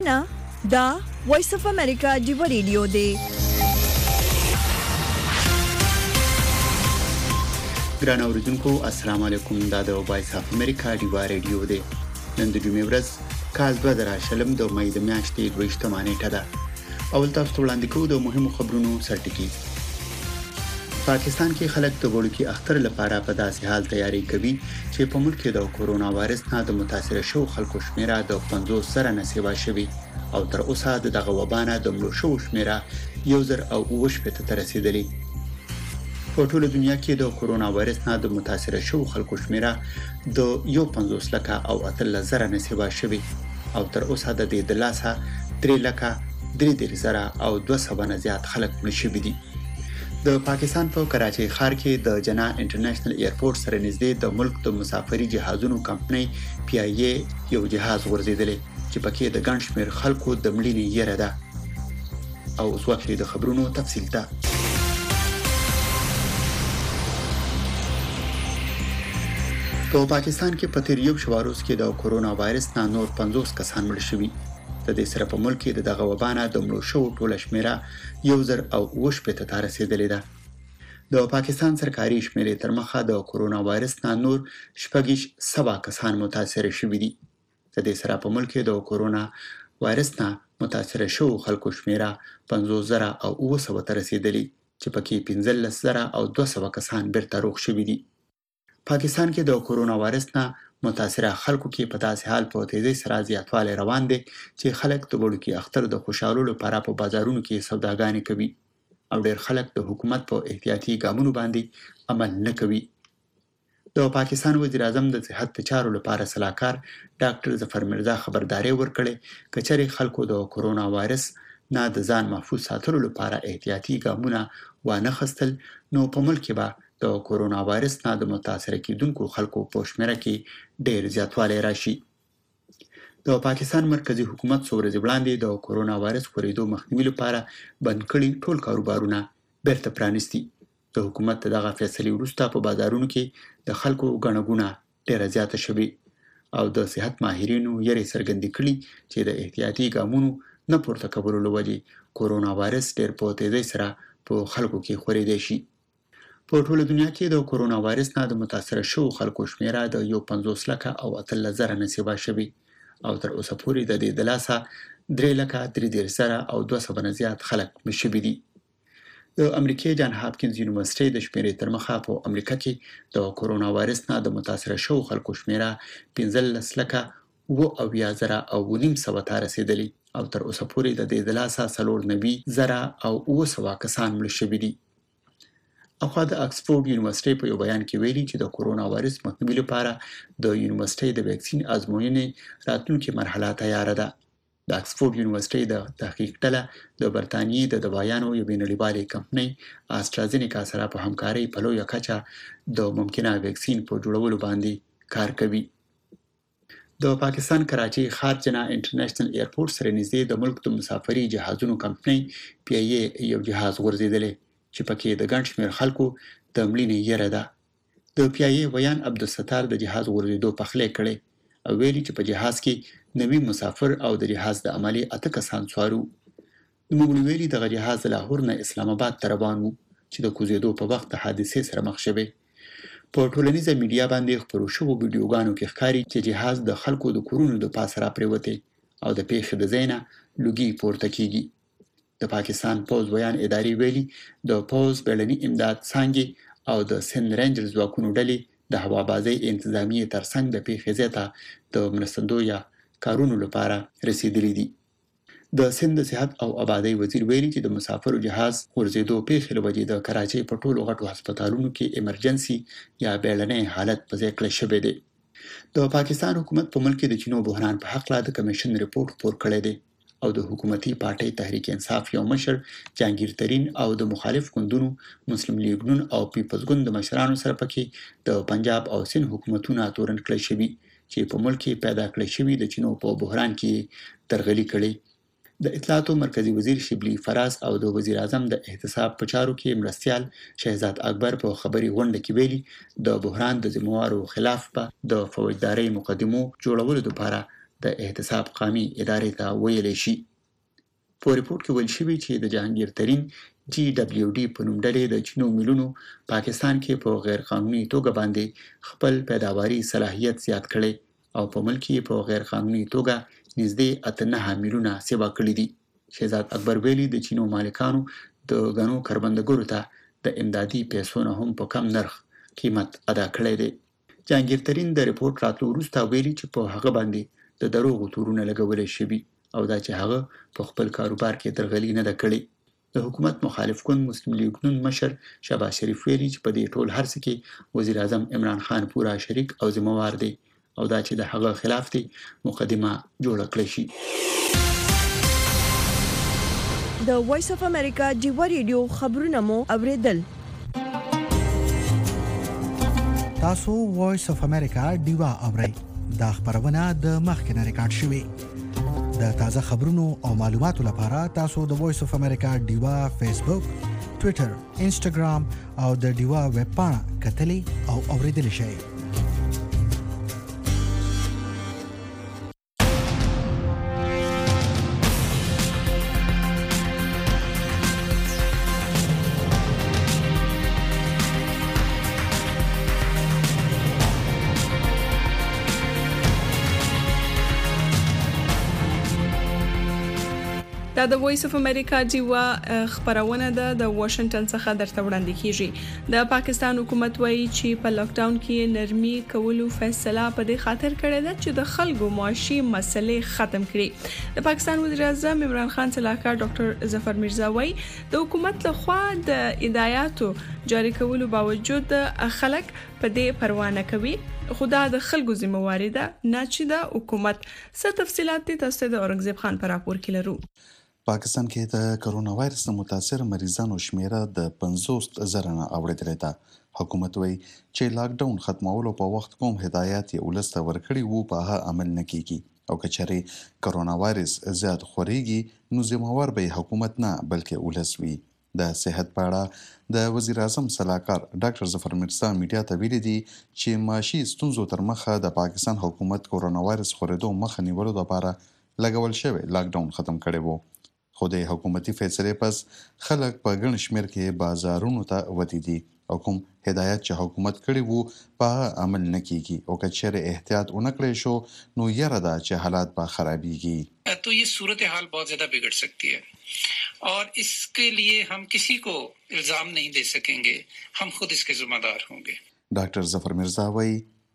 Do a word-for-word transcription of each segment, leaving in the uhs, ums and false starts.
نه دا وایس اف امریکا جیو ریډیو دی. ګران اوریدونکو السلام علیکم. دا د وایس اف امریکا جیو ریډیو دی. نن د جمعې ورځ کال دوه زره شلم د مې د میاشتې دویشتمه نیټه ده. اول تاسو ته وړاندې کوو د مهمو خبرونو سرټکی. پاکستان کې خلک د وړوکی اختر لپاره په داسې حال تیاری کوي چې په ملک کې د کورونا وایرس نه د متاثر شو خلکو شمیره د پنځوس زره نه سیوا شوی او تر اوسه دغه وبا نه د مړو شو شمیره یو زر او اوه شپېته ته رسیدلی. په ټوله دنیا کې د کورونا وایرس نه د متاثر شو خلکو شمیره د یو پنځوس لکه او اتلس زره نه سیوا شوی او تر اوسه د دې د لاسه درې لکه درې دېرش زره او دوه سوه نه زیات خلک مړه شوي دي. د پاکستان په کراچۍ ښار کې د جنا انټرنیشنل ایرپورټ سره نږدې د ملک د مسافري جهازونو کمپنۍ پی آی ای یو جهاز غورځېدلی چې پکې د ګڼ شمېر خلکو د مړینې یره ده. او اوس وخت د خبرونو تفصیل ته. په پاکستان کې په تیر یو شواروز کې د کورونا وایرس نه نور پنځوس کسان مړ شوي. د دې سره په ملک کې د دغه وبا نه د مړو شوو ټوله شمیره یو زر او اوه شپېته ته رسیدلې ده. د پاکستان سرکاري شمیرې تر مخه د کورونا وایرس نه نور شپږ سوه کسان متاثر شوي دي. د دې سره په ملک کې د کورونا وایرس نه متاثر شوو خلکو شمیره پنځوس زره او اوه سوه ته رسیدلې چې پکې پنځلس زره او دوه سوه کسان بیرته روغ شوي دي. پاکستان کې د کورونا وایرس نه متاثره خلکو کې په داسې حال په تیزی سره زیاتوالی روان دي چې خلک د وړوکی اختر د خوشحالولو لپاره په بازارونو کې سوداګانې کوي او ډېر خلک د حکومت په احتیاطي ګامونو باندې عمل نه کوي. د پاکستان وزیر اعظم د صحت د چارو لپاره سلاکار ډاکټر ظفر مرزا خبرداري ورکړې که چېرې خلکو د کورونا وایرس نه د ځان محفوظ ساتلو لپاره احتیاطي ګامونه وانه خستل نو په ملک کې به د کورونا وایرس نه د متاثر کیدونکو خلکو په شمیره کې ډېر زیاتوالی راشي. د پاکستان مرکزی حکومت څو ورځې وړاندې د کورونا وایرس خورېدو مخنیوي لپاره بند کړي ټول کاروبارونه بیرته پرانیستي. د حکومت دغه فیصلې وروسته په بازارونو کې د خلکو ګڼه ګوڼه ډېره زیاته شوې او د صحت ماهرینو یې څرګندې کړي چې د احتیاطي ګامونو نه پورته کولو له وجې کورونا وایرس ډېر په تیزۍ سره په خلکو کې خورېدی شي. په ټوله دنیا کې د کورونا وایرس نه د متاثر شوو خلکو شمیره د یو پنځوس لکه او اتلس زره نه سیوا شوي او تر اوسه پورې د دې د لاسه درې لکه درې دېرش زره او دوه سوه نه زیات خلک مړه شوي دي. د امریکې جان هاپکینز یونیورسيټي د شمیرې تر مخه په امریکا کې د کورونا وایرس نه د متاثر شوو خلکو شمیره پنځلس لکه اوه اویا زره او نیم سوه ته رسیدلی او تر اوسه پورې د دې د لاسه څلور نوي زره او اوه سوه کسان مړه شوي دي. اخوا د اکسفورډ یونیورسيټي په یو بیان کې ویلي چې د کورونا وایرس مخنیوي لپاره د یونیورسيټي د ویکسین ازموینې راتلونکې مرحله تیاره ده. د اکسفورډ یونیورسيټي د تحقیق ډله د برتانیې د دوايانو یو بین‌المللي کمپنۍ آسترازینیکا سره په همکارۍ په لویه کچه د ممکنه ویکسین په جوړولو باندې کار کوي. د پاکستان کراچۍ ښار جنا انټرنیشنل ایرپورټ سره نږدې د ملک د مسافري جهازونو کمپنۍ پی آی ای یو جهاز غورځېدلی چې پکې د ګڼ شمېر خلکو د مړینې یره ده. د پی آی ای ویان عبدالستار د جهاز غورځېدو پخلی کړی او ویلي چې په جهاز کې نوي مسافر او د جهاز د عملې اته کسان سوارو. نوموړي ویلي دغه جهاز د لاهور نه اسلام آباد ته روان و چې د کوزېدو په وخت د حادثې سره مخ شوی. په ټولنیزه میډیا باندې خپرو شوو ویډیوګانو کې ښکاري چې جهاز د خلکو د کورونو د پاسه راپرېوتی او د پیښې د ځای نه لوګي پورته کیږي. د پاکستان پوز بیان اداري ویلي د پوز بیړني امداد څانګې او د سند رینجر ځواکونو ډلې د هوابازۍ انتظامیې ترڅنګ د پیښې ځای ته د مرستندو یا کارونو لپاره رسیدلي دي. د سند د صحت او آبادۍ وزیر ویلي چې د مسافرو جهاز غورځېدو پیښې له وجې د کراچۍ په ټولو غټو هسپتالونو کې ایمرجنسي یا بیړنی حالت په ځای کړی شوی دی. د پاکستان حکومت په ملک کې د چینو بحران په هکله د کمیشن ریپورت خپور کړی دی او د حکومتي پارټۍ تحریک انصاف یو مشر جهانگیر ترین او د مخالف ګوندونو مسلم لیګ نون او پیپلز ګوند د مشرانو سره پکې د پنجاب او سند حکومتونه تورن کړی شوي چې په ملک کې پیدا کړی شوي د چینو په بحران کې درغلي کړي. د اطلاعاتو مرکزی وزیر شبلی فراز او د وزیر اعظم د احتساب په چارو کې مرستیال شهزاد اکبر په خبري غونډه کې ویلي د بحران د ذمہوارو خلاف به د فوجداري مقدمو جوړولو لپاره د احتساب قامي ادارې ته ویلی شي. په ریپورت کې ویل شوي چې د جهانگیر ترین جی ډبلیو ډي په نوم ډلې د چینو میلونو پاکستان کې په غیر قانوني توګه باندې خپل پیداواري صلاحیت زیات کړي او په ملک کې په غیر قانوني توګه نږدې اته نهه میلیونه سیوا کړي دي. شهزاد اکبر ویلي د چینو مالکانو د غنو کروندګرو ته د امدادي پیسو نه هم په کم نرخ قیمت ادا کړی دی. جهانگیر ترین د ریپورت راتلو وروسته ویلي چې په هغه باندې د دروغو تورونه لګولی شوي او دا چې هغه په خپل کاروبار کې درغلي نه ده کړې. د حکومت مخالف کن مسلم لیگ نون مشر شهباز شریف ویلي چې په دې ټول هرڅه کې وزیر اعظم عمران خان پورا شریک او ذمہوار دی او دا چې د هغه خلاف دی مقدمه جوړه کړې شي. د وایس اف امریکا ډیوا ریډیو خبرونه مو اوریدل. تاسو وایس اف امریکا ډیوا اورئ. دا خبرونه د مخکنه ریکارډ شوې. د تازه خبرونو او معلوماتو لپاره تاسو د وایس اف امریکا ډیوا فیسبوک، ټوئیټر، انسټاګرام او د ډیوا ویب پاڼه کتلی او اوریدلی شئ. دا د وایس اف امریکا ډیوا خبرونه ده د واشنگټن څخه درته وړاندې کیږي. د پاکستان حکومت وایي چې په لاک ډاون کې نرمي کولو فیصله په دې خاطر کړې ده چې د خلکو معاشي مسلې ختم کړي. د پاکستان وزیر اعظم عمران خان صلاحکار ډاکټر ظفر مرزا وایي د حکومت لخوا د هدایاتو جاری کولو باوجود خلک په دې پروا نه کوي. خدا د خلکو ذمہواری ده نه چې د حکومت. څه تفصيلات تاسو د اورنګزیب خان پر راپور کې لرو. پاکستان کې د کرونا وایرس نه متاثر مریضانو شمیره د پنځوس زره نه اوریدلې ده. حکومت وایي چې لاک ډاون ختمولو په وخت کوم هدایات یې ولسته ورکړي وو په هغه عمل نه کیږي او کچري کرونا وایرس زیات خوريږي نو ذمہوار به حکومت نه بلکې ولس وي. د صحت په اړه د وزیر اعظم صلاحکار ډاکټر ظفر مرزا میډیا ته ویلي دي چې معاشي ستونزو تر مخه د پاکستان حکومت کرونا وایرس خورېدو مخه نیولو لپاره لګول شوی لاک ډاون ختم کړي وو. خو د حکومتي فیصلې پس خلک په ګڼ شمېر کې بازارونو ته وتی دي او کوم هدایت چې حکومت کړي وو په عمل نه کیږي او که چیرې احتیاط ونه کړی شو نو یره ده چې حالات به خرابېږي. تو یہ صورتحال بہت زیادہ بگڑ سکتی ہے اور اس کے لیے ہم کسی کو الزام نہیں دے سکیں گے. ہم خود اس کے ذمہ دار ہوں گے. ډاکټر ظفر مرزا وایي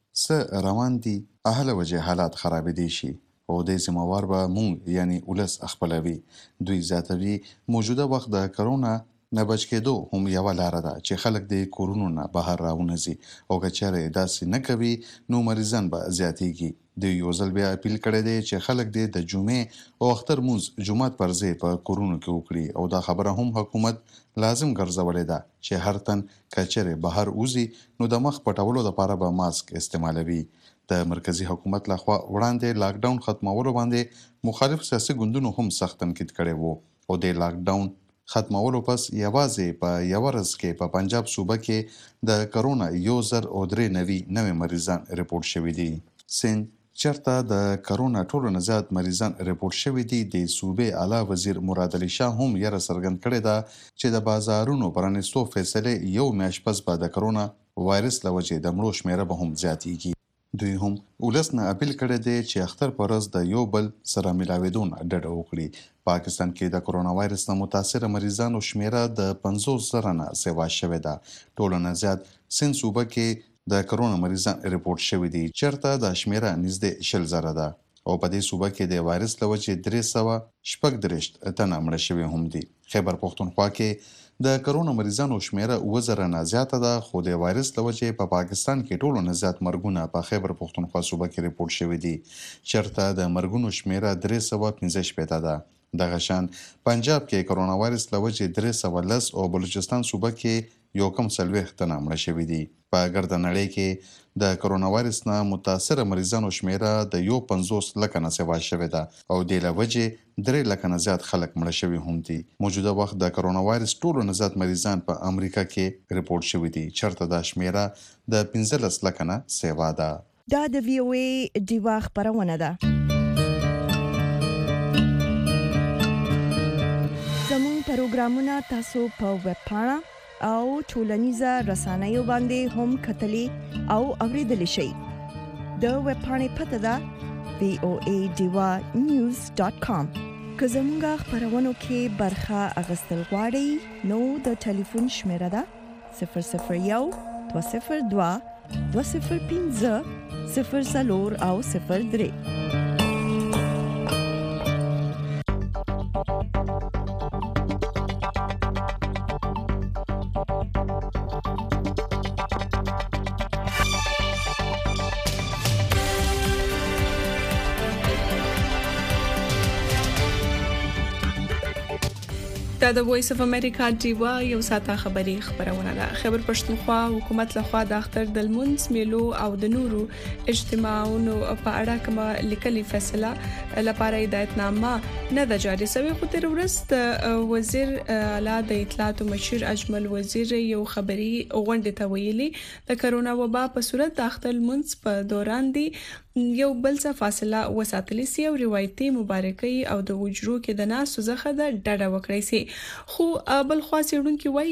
څه روان دي اهله وجه حالات خرابېدی شي او د ذمہوار به مونږ یعنی ولس خپلوي. دوی زیاتوي موجوده وخت د کرونا نه بچ کېدو هم یو لاره ده چې خلک د کورونو نه بهر راونځي او که چېرې داسې نه کوي نو مریضان به زیاتېږي. دوی یو ځل بیا اپیل کړی دی چې خلک دې د جمعې او اختر مونځ جومات پر ځای په کورونو کې وکړي او دا خبره هم حکومت لازم ګرځولې ده چې هر تن که چېرې بهر وځي نو د مخ پټولو لپاره به ماسک استعمالوي. د مرکزی حکومت لخوا وړاندې لاک ډاون ختمولو باندې مخالف سیاسي ګوندونو هم سخت تنقید کړی وو او د لاک ډاون ختمولو پس یوازې په یو ورځ کې په پنجاب صوبه کې د کرونا یو زر او درې نوي نوې مریضان ریپورت شوي دي. سند چرته د کرونا ټولو نه زیات مریضان ریپورت شوي دي. د صوبې اعلی وزیر مراد علي شاه هم یره څرګند کړې ده چې د بازارونو پرانیستو فیصلې یو میاشت پس به د کرونا وایرس له وجې د مړو شمیره به هم زیاتېږي. دوی هم ولس نه اپیل کړی دی چې اختر پر ورځ د یو بل سره ملاوېدو نه ډډه وکړي. پاکستان کې د کرونا وایرس نه متاثر مریضانو شمیره د پنځوس زره نه سیوا شوې ده. ټولو نه زیات سند صوبه کې د کرونا مریضان ریپورت شوي دي چېرته د شمیره نږدې شل زره ده او په دې صوبه کې د وایرس له وجې درې سوه شپږ دېرش تنه مړه شوي هم دي. خیبر پښتونخوا کې د کرونا مریضانو شمیره اووه زره نه زیاته ده خو د وایرس له وجې په پاکستان کې ټولو نه زیات مرګونه په خیبر پښتونخوا صوبه کې ریپورت شوي دي چېرته د مرګونو شمیره درې سوه پنځه شپېته ده. دغه شان پنجاب کې کرونا وایرس له وجې درې سوه لس او بلوچستان صوبه کې یو کم څلوېښت تنه مړه شوي دي. په ګرده نړۍ کې د کرونا وایرس نه متاثره مریضانو شمیره د یو پنځوس لکه نه سیوا شوې ده او دې له وجې درې لکه نه زیات خلک مړه شوي هم دي. موجوده وخت د کرونا وایرس ټولو نه زیات مریضان په امریکا کې ریپورت شوي دي چېرته دا شمیره د پنځلس لکه نه سیوا ده. دا د وی او ای ډیوا خبرونه ده. پروګرامونه تاسو په ویب پاڼه او ټولنیزه رسنیو باندې هم کتلی او اوریدلی شئ. د ویب پاڼې پته ده وی او ای ډیوا نیوز ډاټ کام. که زموږ خبرونو کې برخه اخیستل غواړئ نو د ټلیفون شمیره ده صفر صفر یو دوه صفر دوه دوه صفر پنځه صفر څلور او صفر درې. دا د وایس اف امریکا ډیوا یو ساته خبري خبرونه ده. خبر پښتونخوا حکومت لخوا د اختر د المنس میلو او د نورو اجتماعونو په اړه کوم لیکلي فیصله لپاره هدایتنامه نه ده جاری شوې. خو تر ورځ وزیر اعلی د اطلاعات او مشیر اجمل وزیر یو خبري غونډه ته ویلي د کرونا وبا په صورت د اختر المنس په دوران دی یو بل څه فاصله وساتلی سي او روایتي مبارکي او د وجرو کې د ناس زخه د ډډه وکړي سي. خو بل خاص یډونکو وایي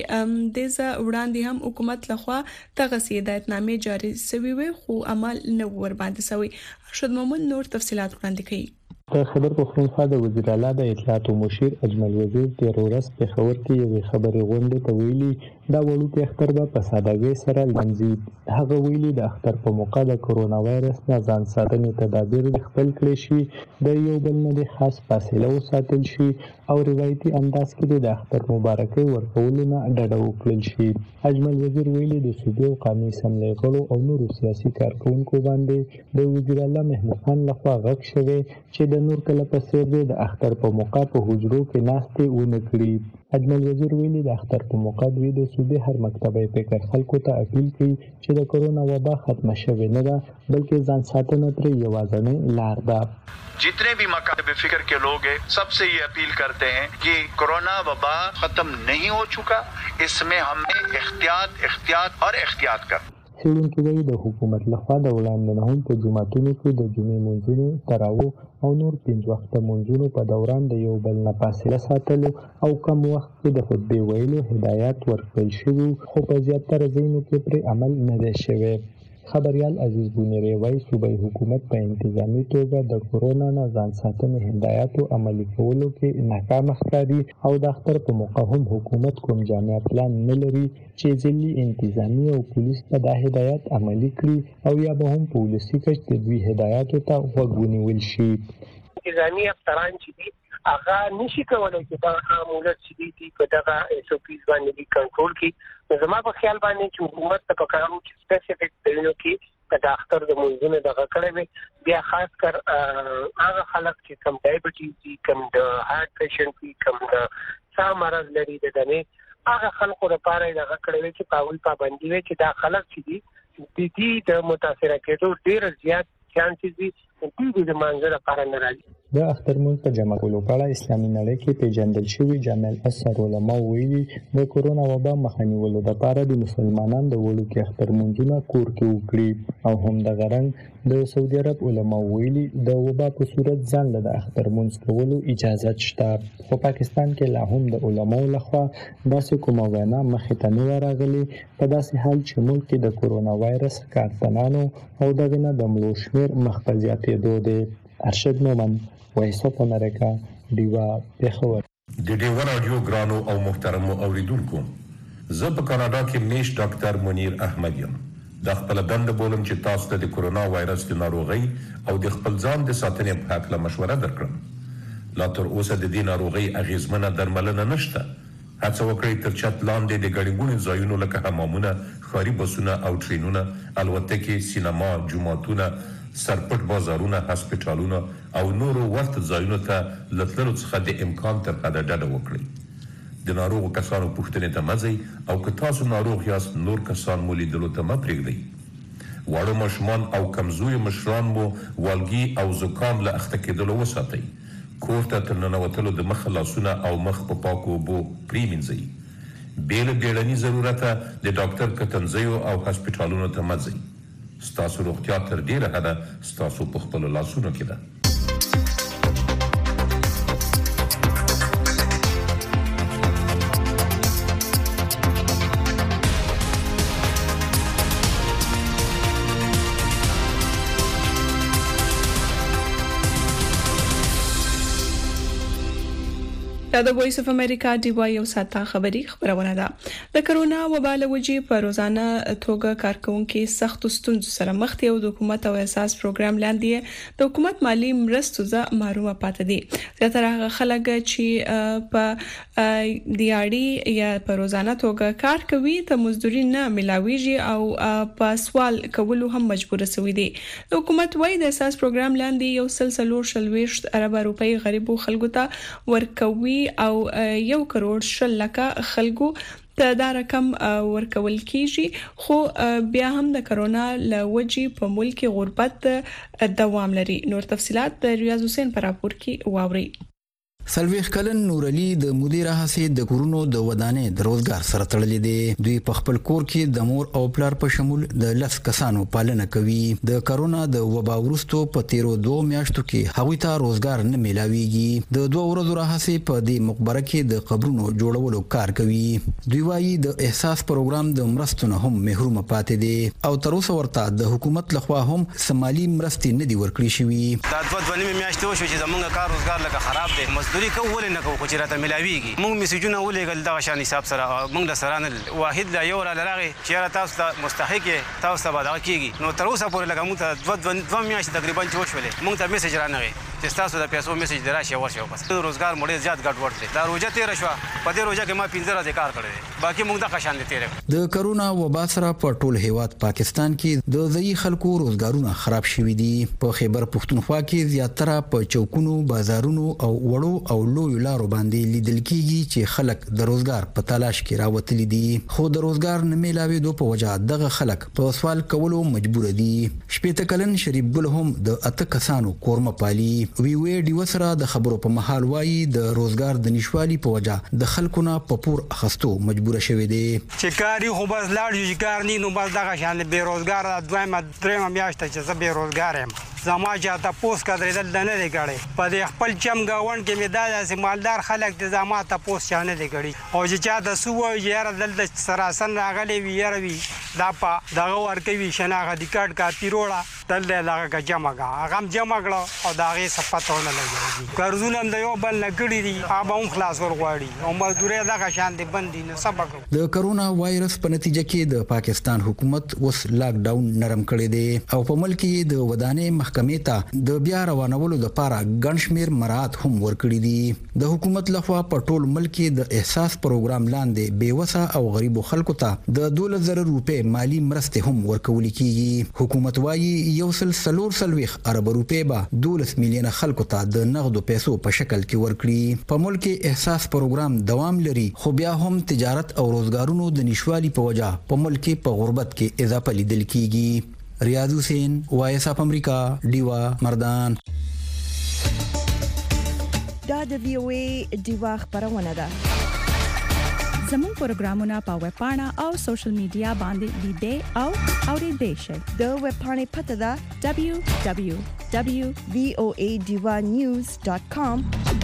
چې د ز وړاندې هم حکومت لخوا تغه هدایتنامه جاری شوی وي خو عمل نه ور باندې شوی. ارشد مومن نور تفصيلات وړاندې کوي. د خبر پښتونخوا د وزیر اعلی د اطلاعات او مشیر اجمل وزیر تیر ورځ په خبر کې یو خبري غونډه ته ویلي دا وړوکی اختر به په سادهګۍ سره لمانځي. هغه ویلي د اختر په موقع د کرونا وایرس نه ځان ساتنې تدابیر خپل کړی شي، د یو بل نه خاص فاصله وساتل شي او روایتي انداز کې د اختر مبارکي ورکولو نه ډډه وکړل شي. اجمل وزیر ویلي د صوبې او قومي اسمبلی غړو او نورو سیاسي کارکونکو باندې د وزیر اعلی محمود خان لخوا غږ شوی چې د نور کله په څیر د اختر په موقع په حجرو کې ناستې ونه کړي. اجمل وزیر ویلي د اختر په موقع دوی د صوبې هر مکتبه فکر خلکو ته اپیل کوي چې د کرونا وبا ختمه شوې نه ده بلکې ځان ساتنه تر یوازینۍ لار ده. जितने भी मकातब फिक्र के लोग हैं सबसे ये अपील करते हैं कि कोरोना वबा खत्म नहीं हो चुका, इसमें हमने एहतियात एहतियात और एहतियात कर. څېړونکي وایي د حکومت لخوا د وړاندې هم په جوماتونو کې د جمعې مونځونو تراویح او نور پنځه وخته مونځونو په دوران د یو بل نه فاصله ساتلو او کم وخت کې د خطبې ویلو هدایات ورکړل شوي خو په زیاتره ځایونو کې پرې عمل نه دی شوی. خبریال عزیز بونیری وایي صوبایي حکومت په انتظامی توګه د کرونا نه ځان ساتنې هدایاتو عملي کولو کې ناکام ښکاري او د اختر په موقع هم حکومت کوم جامع پلان نه لري چې ځلي انتظامی او پولیس ته دا هدایات عملي کړي او یا به هم پولیسي کچ د دوی هدایاتو ته غوږ ونیول شي. انتظامی افسران چې دي هغه نشي کولای چې دا معمولات چې دي په دغه ایس او پیز باندې کنټرول کړي. زما په خیال باندې چې حکومت ته پکارو چې سپیسیفیک ډیلو کې د اختر د منځونو دغه کړی وي، بیا خاص کر هغه خلک چې کم ډایبټیز دي، کم د هارت پیشنټ دي، کم د ساه مرض لري، د دمې هغه خلکو لپاره دغه کړی وي چې پاول پابندي وي چې دا خلک چې دي د دې د متاثر کېدو ډیر زیات چانسز دي چې د منځره لپاره نه راځي. د اختر مونځ په جمع کولو په اړه اسلامي نړۍ کې پیژندل شوي جامع الاثر علما ویلي د کرونا وبا مخه نیولو لپاره د مسلمانانو د وړوکي اختر مونځونه کور کې وکړي او همدغه رنګ د سعودي عرب علما ویلي د وبا په صورت ځان له د اختر مونځ کولو اجازه شته. په پاکستان کې لا هم د علماو لخوا داسې کومه وینا مخې ته نه راغلي په داسې حال چې ملک کې د کرونا وایرس کارتنانو او دغه نه د مړو شمېر مخ په زیاتېدو دی. ارشد مومن وایس اف امریکا ډیوا پېښور. د ډیوا رادیو ګرانو او محترمو اوریدونکو، زه په کاناډا کې میش ډاکټر منیر احمد یم. د خپل دنده بولم چې تاسو ته د کرونا وایرس د ناروغۍ او د خپل ځان د ساتنې په اړه مشوره درکړم. لا تر اوسه د دې ناروغۍ اغیزمنه درملنه نشته. هڅه وکړئ تر چت لاندې د ګڼې ګوڼې ځایونو لکه حمامونه، ښاري بسونه او ټرینونه، الوتکې، سینما، جوماتونه، سرپټ بازارونه، هسپټالونه او نورو ورته ځایونو ته له تللو څخه د امکان تر حده ډډه وکړئ. د ناروغو کسانو پوښتنې ته مه ځئ او که تاسو ناروغ یاست نور کسان مو لیدلو ته مه پرېږدئ. واړه ماشومان او کمزوري مشران مو والګي او زکام له اخته کېدلو وساتئ. کور ته تر ننوتلو د مخه لاسونه او مخ په پاکو اوبو پرېمینځئ. بې له بیړني ضرورته د ډاکټر کتنځیو او هسپټالونو ته مه ځئ. ستاسو روغتیا تر ډیره حده ستاسو په خپلو لاسونو کې ده. دا د وایس اف امریکا دی وای یو ساته خبری خبرونه ده د کرونا وبا له وجې په روزانه توګه کارکونکو سخت ستونزو سره مخ دي او د حکومت او اساس پروګرام لاندې د حکومت مالی مرستو ځه محرومه پاتې دي زیاتره هغه خلک چې په دیاړي یا په روزانه توګه کار کوي ته مزدوري نه ملاويږي او په سوال کولو هم مجبور شوي دي د حکومت وای د اساس پروګرام لاندې یو سلسله شلويشت ارب روپۍ غریبو خلکو ته ورکوي او یو کروڑ شل لکه خلکو ته دا رقم ورکول کیږي خو بیا هم د کرونا لوجې په ملک غربت دوام لري نور تفصيلات د ریاض حسین پر راپور کې واوري سلويخ کلن نور علي د مدیر هڅې د کورونو د ودانې د روزګار سره تړلې دي دوی په خپل کور کې د مور او پلار په شمول د لس کسانو پالنه کوي د کرونا د وبا وروسته په تیرو دوه میاشتو کې هغوی ته روزګار نه ملاويږي د دوه ورځو راهڅې په دې مقبره کې د قبرونو جوړولو کار کوي دوی وايي د احساس پروګرام د مرستو هم محروم پاتې دي او تر اوسه ورته د حکومت لخوا هم سمالي مرستې نه دي ورکړې شوې دا دوه دوه میاشتې وشو چې زمونږ کار روزګار لکه خراب دی مزدوري کوول نه کوو چې راته ملاويږي موږ میسجونه ولېګل دا شان حساب سره موږ له سره واحد لا یو لراغي چې را تاسو ته مستحق تاسو ته بدل کیږي نو تر اوسه پورې لکه موږ ته دوه دوه میاشتې تقریبا جوړولې موږ ته میسج رانغی چې تاسو د پیسو میسج دراشي ورشه بس روزګار مړې زیات ګډ ورته دا روزه تیر شو په دې روزه کې ما پنځه ورځې کار کړی باقي موږ د قشان دي تیر د کرونا وبا سره په ټول هیواد پاکستان کې د ځای خلکو روزګارونه خراب شوي دي په خیبر پښتونخوا کې زیاتره په چوکونو بازارونو او وړو او لوی لارو باندې لیدل کیږي چې خلک د روزګار په تلاش کې راوتلي دي خو د روزګار نه ملاوي دوه په وجه دغه خلک په سوال کولو مجبور دي شپږ کلن شریف ګل هم د اته کسانو کورمه پالي وی وی ډی وسره د خبرو په محل وایي د روزګار د نشوالي په وجه د خلکو نه په پور اخستو مجبور شوي دي چې کاری خو بس لاړ یو کار نه نو بس دغه شان به روزګار دویمه درېمه میاشته چې زه به روزګار یم زما چې تاسو کډرېدل نه دی کړی په دې خپل چم گاون کې می دا چې مالدار خلک د زما تاسو چانه دی کړی او چې چا د سو یاره دلته سراسن راغلي وی یاره وی دا په دغه ورکوي شناغه د کارت کا پیروړه دلته لغه جمع کا هغه جمع کړه او داغه صفاتونه لګي قرضونه د یو بل نګړي دي هغه هم خلاص ورغواړي او مزدوري دغه شان دي بندي نه سبق د کرونا وایرس په نتیجه کې د پاکستان حکومت اوس لاک ډاون نرم کړی دی او په ملک کې د ودانې محکمې ته د بیا روانولو لپاره ګڼشمیر مراد هم ورکړي دي د حکومت لخوا په ټول ملک کې د احساس پروګرام لاندې بیوسه او غریبو خلکو ته د دوه زره روپے مالی مرستې هم ورکول کیږي حکومت وايي یو سل سلور سلويخ ارب روپے به دولس میلیونه خلکو ته د نغدو پیسو په شکل کې ورکړي په ملک کې احساس پروګرام دوام لري خو بیا هم تجارت او روزګارونو د نشوالي په وجه په ملک کې په غربت کې اضافه لیدل کیږي ریاض حسین وایس اف امریکا دیوا مردان دا د وی او ای دیوا خبرونه ده زموږ پروګرامونه په ویب پاڼه او سوشل میډیا باندې لیدئ او اوریدئ شئ د ویب پاڼې پته ده دبليو دبليو دبليو دوت وی او ای دیوا نیوز ډاٹ کام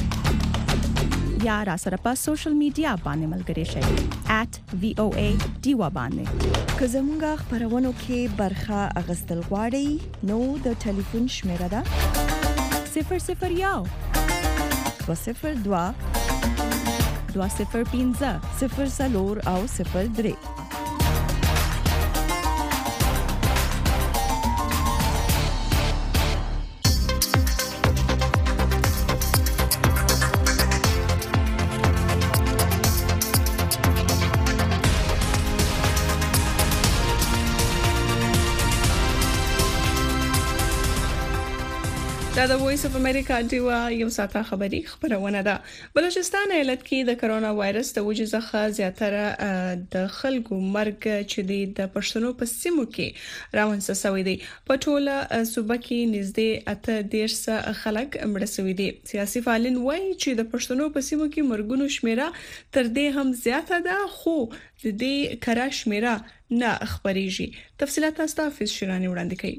یا را سره په سوشل میډیا باندې ملګری شئ ایٹ وی او ای دیوا باندې که زموږ خبرونو کې برخه اغستل غواړئ نو د ټلیفون شمیره ده صفر صفر یو دو صفر دوا دو صفر پنځه صفر سلور او صفر درې دا د وایس اف امریکا دیوا یو ساته خبری خبرونه ده بلوچستان ایالت کې د کرونا وایرس د وجې څخه زیاتره د خلکو مرګ چې د پښتنو په سیمو کې راونسه شوی دی په ټوله صوبه کې نږدې اته دیرش خلک مړ شوي دي سیاسي فعالین وایي چې د پښتنو په سیمو کې مرګونو شمیره تر دې هم زیاته ده خو د دې کرا شمیره نه خبريږي تفصيلات تاسو ته شرانی وړاندې کړي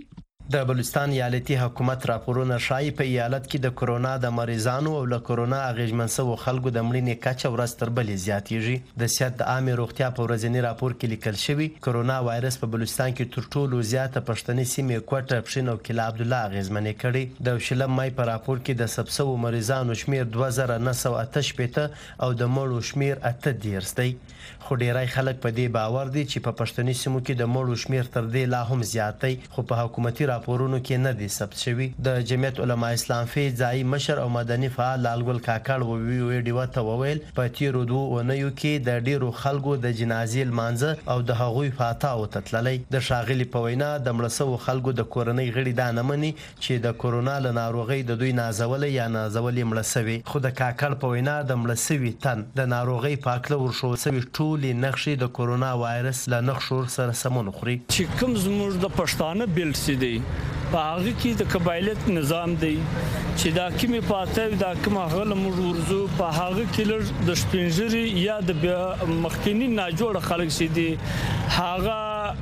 د بلوچستان ایالتي حکومت راپورونه ښایي په ایالت کې د کورونا د مریضانو او له کورونا اغېزمن شوو خلکو د مړینې کچه ورځ تر بلې زیاتېږي. د صحت د عامې روغتیا په ورځني راپور کې لیکل شوي کورونا وایرس په بلوچستان کې تر ټولو زیاته پښتني سیمې کوټه، پښین او کلا عبدالله اغېزمنې کړي. د شلم مای په راپور کې د ثبت شوو مریضانو شمیر دوه زره نه سوه اته شپېته او د مړو شمیر اته دېرش دی. خو ډیری خلک په دې باور دي چې په پښتني سیمو کې د مړو شمیر تر دې لا هم زیات دی، خو په حکومتي راپورونو کې نه دي ثبت شوي. د جمعیت علما اسلام فی ځایي مشر او مدني فعال لالګل کاکړ ووی ویډیو ته وویل په تیرو دوه اونیو کې د ډیرو خلکو د جنازې لمانځه او د هغوی فاتحه وتتللی. د ښاغلي په وینا د مړه شوو خلکو د کورنۍ غړي دا نه مني چې د کورونا له ناروغۍ د دوی نازولې یا نازولې مړه شوي. خو د کاکړ په وینا د مړه شوي تن د ناروغۍ په هکله ورښودل شوي ټولې نښې د کورونا وایرس له نښو سره سمون خوري. چې کوم زموږ د پښتانه بیلټ سي دی په هغه کې د قبایلت نظام دی چې دا کومه پاتې دا کومه غل موږ ورزو په هغه کې لږ د شپنجري یا د مخکینی ناجوړ خلک سي دي هغه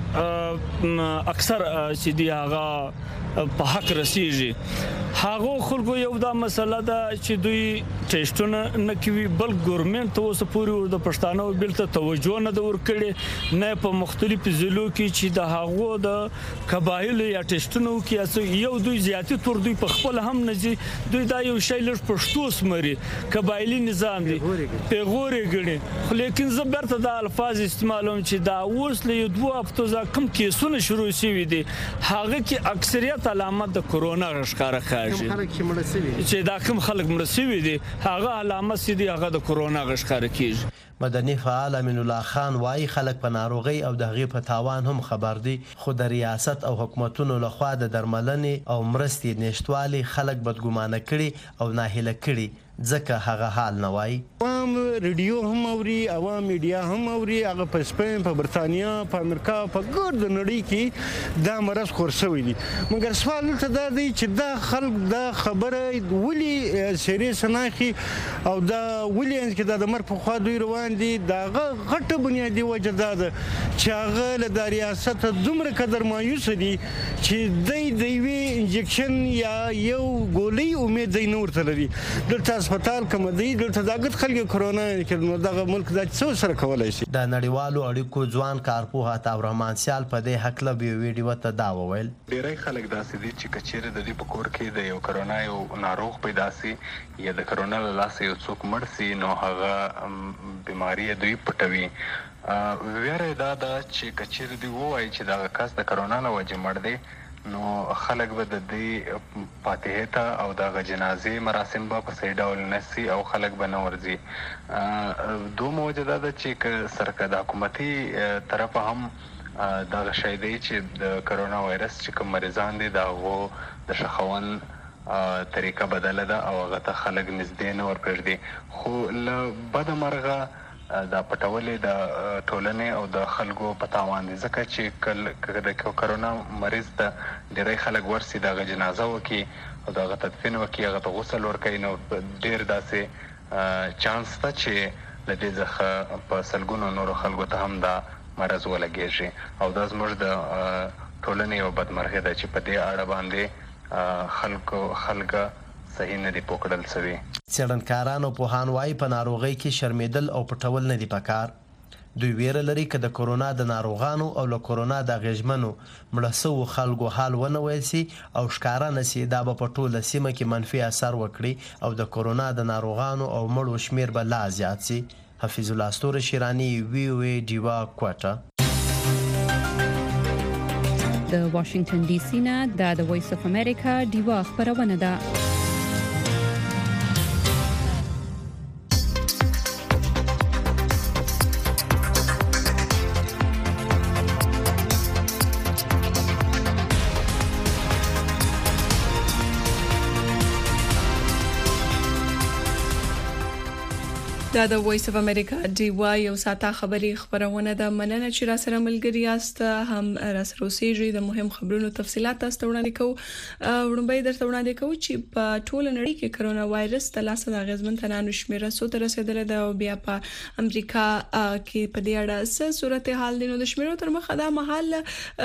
اکثر سي دي هغه په حق رسیږي. هغه خلکو یو دا مسله ده چې دوی ټیسټونه نه کوي بل ګورنمنت اوس پورې د پښتانه بیل ته توجه نه د ورکړي نه په مختلفو ضلعو کې چې د هغه د قبایل یا ټیسټونه کې یو دوی زیاتې تور دوی په خپل هم نه دي دوی دا یو شی لږ پښتو سمري قبایلی نظام دی پیغوري ګړي خو لیکن زه برته د الفاظ استعمالوم چې دا اوس له دوه هفتو ځکه کوم کیسونه شروع شوي دي هغه کې اکثریت علامات د کورونا ښکارا کوي چې دا کوم خلک مړ شوي دي هغه علامات سي دي هغه د کورونا ښکارا کیږي. مدني فعال امین الله خان وايي خلک په ناروغي او د هغې په تاوان هم خبر دي، خو د ریاست او حکومتونو لخوا د درملنې او مرستې نشټوالي خلک بدګمانه کړي او ناهیله کړي ځکه هغه حال نه وایي. عوام ریډیو هم اوري، عوام میډیا هم اوري، هغه په سپین په برتانیا په امریکا په ګرد نړۍ کې دا مرض خور شوی دي. مګر سوال ته دا دی چې دا خلک دا خبره ولي سریس نه اخلي او دا ولي چې دا د مرګ په خوا دوی روان دي دا غټه بنیادي وجه دا ده چې هغه له ریاست دومره قدر مایوس دي چې دوی د یوې انجکشن یا یو ګولۍ امید دی نه ورته لري. دلته هسپتال کوم دی دلته داګت خلک کرونا کې نو دغه ملک دا څه سره کولای شي. د نړیوالو اړیکو ځوان کارپوه عطا رحمان سیال په دې حق له ویډیو ته دا وویل ډیری خلک داسې دي چې کچېره د دې په کور کې د یو کرونا یو ناروغ پیدا سي یا د کرونا له لاسه یو څوک مړ سي نو هغه بیماری دوی پټوي. ویره دا ده چې کچېره دی وایي چې دا کس د کرونا له وجې مړ دی نو خلک به د دې فاتحه ته او د جنازې مراسم به په صحیح ډول نسي او خلک به نه ورځي. دوه موجه دا ده چې سرکار د حکومتي طرفه هم دغه شی دی چې د کرونا وایرس چې کوم مریضان دي د هغو د شخون طریقه بدله ده او هغه ته خلک نږدې نه ورپرېږدي. خو له بده مرغه دا پټولې د ټولنې او د خلکو په تاوان دي ځکه چې د کرونا مریض ته ډېری خلک ورسي دغه جنازه وکړي او دغه تدفین وکړي هغه ته غسل ورکوي نو ډېر داسې چانس ته چې له دې څخه په سلګونو نورو خلکو ته هم دا مرض ولګېږي او دا زموږ د ټولنې یو بدمرغي ده چې په دې اړه باندې خلکو خلکه صحیح نه دی پوکړل شوی. څېړنکاران او پوهان وایي په ناروغۍ کې شرمېدل او پټول نه دي پکار. دوی ویره لري که د کورونا د ناروغانو او له کورونا د اغېزمنو مړه شوو خلکو حال ونه ویل سي او ښکاره نه سي دا به په ټوله سیمه کې منفي اثر وکړي او د کورونا د ناروغانو او مړو شمیر به لا زیات سي. حفیظ الله ستوره شیراني وی وی ډیوا کوټه. د واشنگټن ډي سي نه د وایس اف امریکا ډیوا خبرونه ده. دا د وایس اف امریکا دی وای او ساته خبري خبرونه د مننه چې را سره ملګری است هم را سره اوسېږي د مهم خبرونو تفصيلات تاسو وړاندې کوو وړاندې درته وړاندې کوو چې په ټول نړۍ کې کرونا وایرس د لاسه د غزمن تنانو شمیره سو تر رسیدل د بیا په امریکا کې په دې اړه څه صورتحال دي نو د شمیرو تر مخه دا محل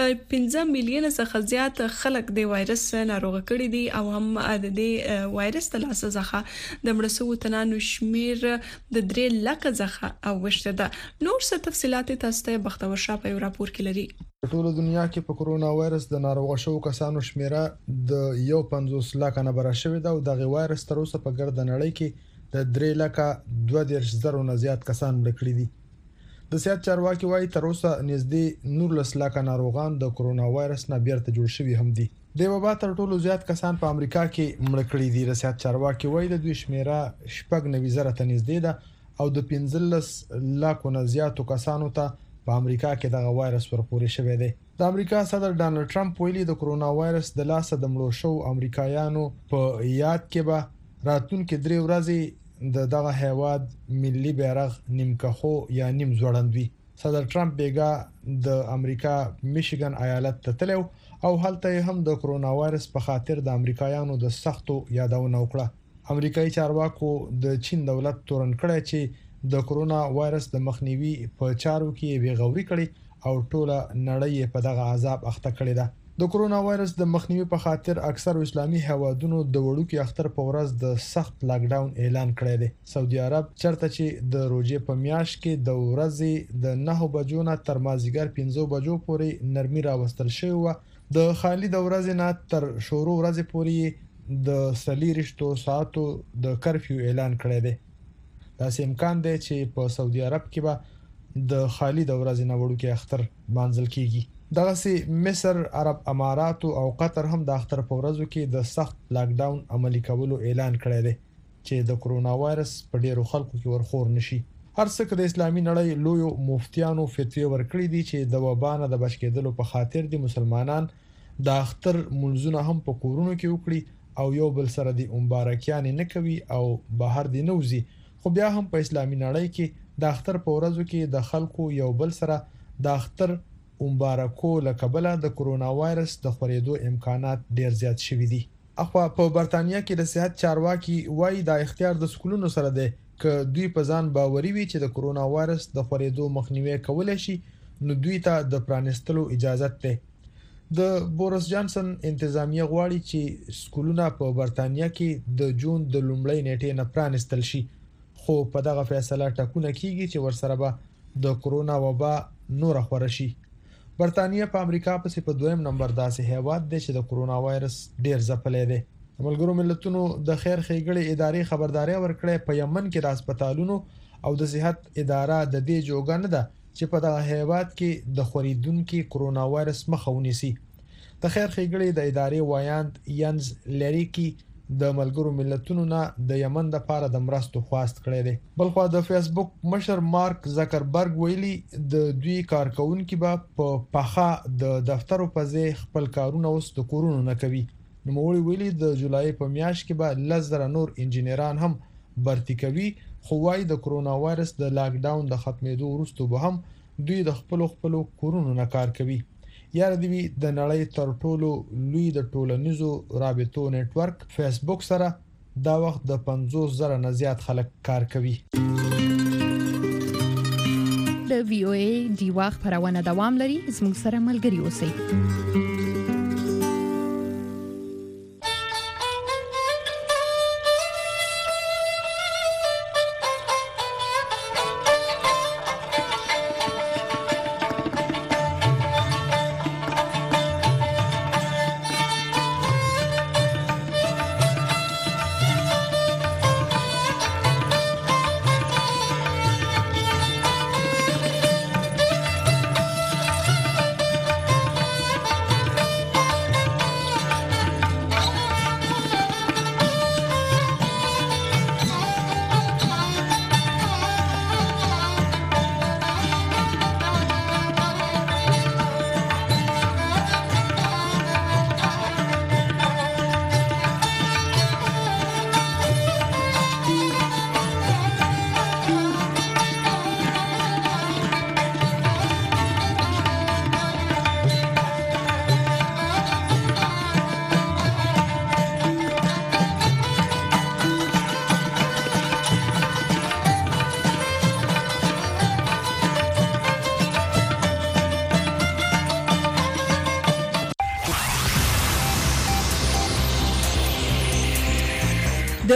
پنځه میلیون څخه زیات خلک د وایرس ناروغ کړي دي او هم د دې وایرس د لاسه ځخه د مرسو تنانو شمیر د درې لکه ځخه او وشته ده نور څه تفصيلات تاسو ته بختور شاه په راپور کې لري ټول دنیا کې په کرونا وایرس د ناروغ شو کسانو شمیره د یو پنځوس لکه نه بره شوې ده او د وایرس تر اوسه په ګرد نړۍ کې د درې لکه دوه دېرش زره نه زیات کسان مړ کړي دي د صحت چارواکي وايي تر اوسه نږدې نولس لکه ناروغان د کرونا وایرس نه بیرته جوړ شوي هم دي د وبا تر ټولو زیات کسان په امریکا کې مړ کړي دي د صحت چارواکي وايي د دوی شمیره شپږ نوي زره ته نږدې ده او د پنځلس لکه نه زیاتو کسانو ته په امریکا کې د وایرس ورپورې شوی دی د امریکا صدر ډانلډ ټرمپ ویلي د کرونا وایرس د لاسه د مړو شو امریکایانو په یاد کې به راتلونکي درې ورځې د دغه هیواد ملي بیرغ نیمکخو یا نیم ځوړندوي صدر ټرمپ بیګا د امریکا میشیګن ایالت ته تلو او هلته هم د کرونا وایرس په خاطر د امریکایانو د سختو یادونه وکړه امریکایي چارواکو د چین دولت تورن کړی چې د کرونا وایرس د مخنیوي په چارو کې بیغوري کړي او ټوله نړۍ په دغه عذاب اخته کړی ده د کرونا وایرس د مخنیوي په خاطر اکثر اسلامي هیوادونو د وړوکی اختر په ورځ د سخت لاک ډاون اعلان کړی دی سعودي عرب چرته چې د روزې په میاشت کې د ورځې د نه بجو نه تر مازیګر پنځه بجو پورې نرمي راوستل شوی و د خالي د ورځې نه تر شورو ورځې پورې د سلیریشتو ساعتو د کرفیو اعلان کړی دی دا سم امکان دی چې په سعودي عرب کې به د خالي د ورځې نه وړوکی اختر مانځل کیږي دغه سي مصر عرب امارات او قطر هم د اختر په ورځو کې د سخت لاک ډاون عملي کولو اعلان کړی دی چې د کرونا وایرس په ډیرو خلکو کې ورخور نشي هر څه د اسلامي نړۍ لوی مفتیانو فتوی ورکړي دي چې د وبا نه د بچ کېدلو په خاطر دي مسلمانان د اختر منځونه هم په کورونو کې وکړي او یو بل سره دی مبارکیان نه کوي او بهر دی نوزي خو بیا هم په اسلامي نړۍ کې د اختر په ورځو کې د خلکو یو بل سره د اختر مبارکو لکبله د کرونا وایرس د خورېدو امکانات ډیر زیات شوي دي اخوا په برتانیا کې د صحت چارواکي وايي د اختیار د سکولونو سره دی ک دوی په ځان باوري وي چې د کرونا وایرس د خورېدو مخنیوي کولای شي نو دوی ته د پرانستلو اجازه ده د بورس جانسن انتظامیه غواړي چې سکولونه په برتانیا کې د جون د لومړۍ نیټې نه پرانستل شي خو په دغه فیصله ټاکونه کیږي چې ورسره به د کرونا وبا نور خور شي برتانیا په امریکا پسې په دویم نمبر داسې هیواد دی چې د کرونا وایرس ډیر ځپلې دی ملګرو ملتونو د خیر ښېګړې ادارې خبرداري ورکړې په یمن کې د هسپتالونو او د صحت اداره د دې جوګه نه ده چې په دغه هیواد کې د خوریدونکو کرونا وایرس مخه ونیسي د خیر ښېګړې د ادارې وایاند ینز لریکی د ملګرو ملتونو نه د یمن د لپاره د مرستو خواست کړی دی بلخو د فیسبوک مشر مارک زکربرګ ویلي د دوی کارکونکو به په پخا د دفترو په ځای خپل کارونه اوس د کورونو نه کوي نو موږ ویلي د جولای په میاشت کې به لزر نور انجینران هم برتی کوي خو وايي د کرونا وایرس د لاک ډاون د ختمېدو وروسته به هم دوی د خپل خپل کورونو نه کار کوي یار دی د نړۍ تر ټولو لوی د ټولنیزو رابطو نتورک فیسبوک سره دا وخت د پنځوس زره نه زیات خلک کار کوي د وی او ای دی واخ پرونه دوام لري زموږ سره ملګري اوسئ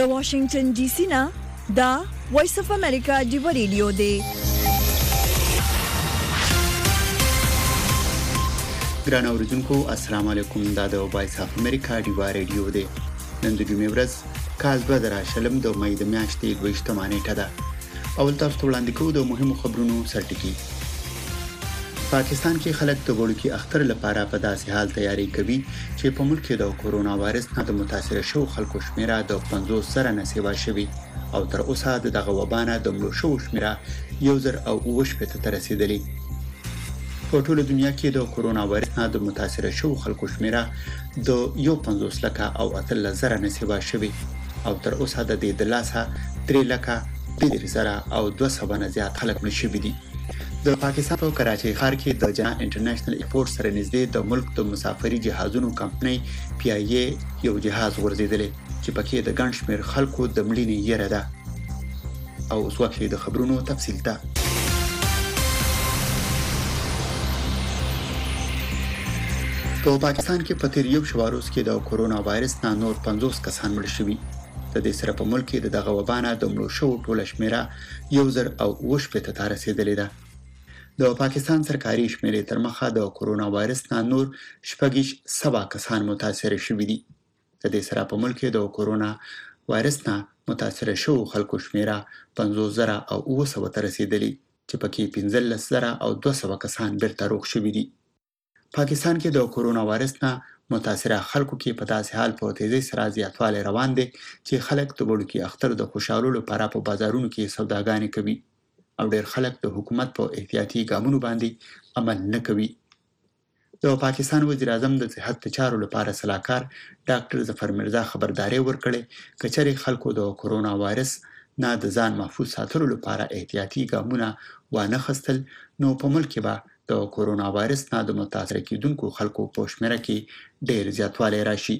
د واشنگټن ډي سي نه دا وایس اف امریکا دی ریډیو دی. ګران اوریدونکو السلام علیکم. دا د وایس اف امریکا دی ریډیو دی. نن د جمعې ورځ کال دوه زره شلم د مې د میاشتې دویشتمه نیټه ده. اول تاسو ته وړاندې کوو د مهمو خبرونو سرټکی. پاکستان کې خلک د وړوکی اختر لپاره په داسې حال تیاری کوي چې په ملک کې د کورونا وایرس نه د متاثر شوو خلکو شمیره د پنځوس زره نه سیوا شوی او تر اوسه دغه وبا نه د مړو شوو شمیره یو زر او اوه شپېته ته رسیدلی. په ټوله دنیا کې د کورونا وایرس نه د متاثر شوو خلکو شمیره د یو پنځوس لکه او اتلس زره نه سیوا شوی او تر اوسه د دې د لاسه درې لکه پنځه زره او دوه سوه نه زیات خلک مړ شوي دي. د پاکستان په کراچۍ ښار کې د جنا انټرنیشنل ایرپورټ سره نږدې د ملک د مسافري جهازونو کمپنۍ پی آی ای یو جهاز غورځېدلی چې پکې د ګڼ شمېر خلکو د مړینې یره ده. او اوس وخت د خبرونو تفصیل ته. په پاکستان کې په تیر یو شواروز کې د کورونا وایرس نه نور پنځوس کسان مړ شوي. د دې سره په ملک کې دغه وبا نه د مړو شوو ټوله شمیره یو زر او اوه شپېته ته رسیدلې ده. د پاکستان سرکاري شمیرې تر مخه د کورونا وایرس نه نور شپږ سوه کسان متاثر شوي دي. د دې سره په ملک کې د کورونا وایرس نه متاثر شوو خلکو شمیره پنځوس زره او اوه سوه ته رسیدلې چې پکې پنځلس زره او دوه سوه کسان بیرته روغ شوي دي. پاکستان کې د کورونا وایرس نه متاثره خلکو کې په داسې حال په تیزی سره زیاتوالی روان دي چې خلک د وړوکی اختر د خوشحالو لپاره په بازارونو کې سوداګانې کوي او ډېر خلک د حکومت په احتیاطي ګامونو باندې عمل نه کوي. د پاکستان وزیر اعظم د صحت چارو لپاره صلاحکار ډاکټر ظفر مرزا خبرداري ورکړې کچري خلکو د کورونا وایرس نه د ځان محفوظ ساتلو لپاره احتیاطي ګامونه وانه خستل نو په ملک کې به د کورونا وایرس نه د متاثر کیدونکو خلکو په شمیره کې ډېر زیاتوالی راشي.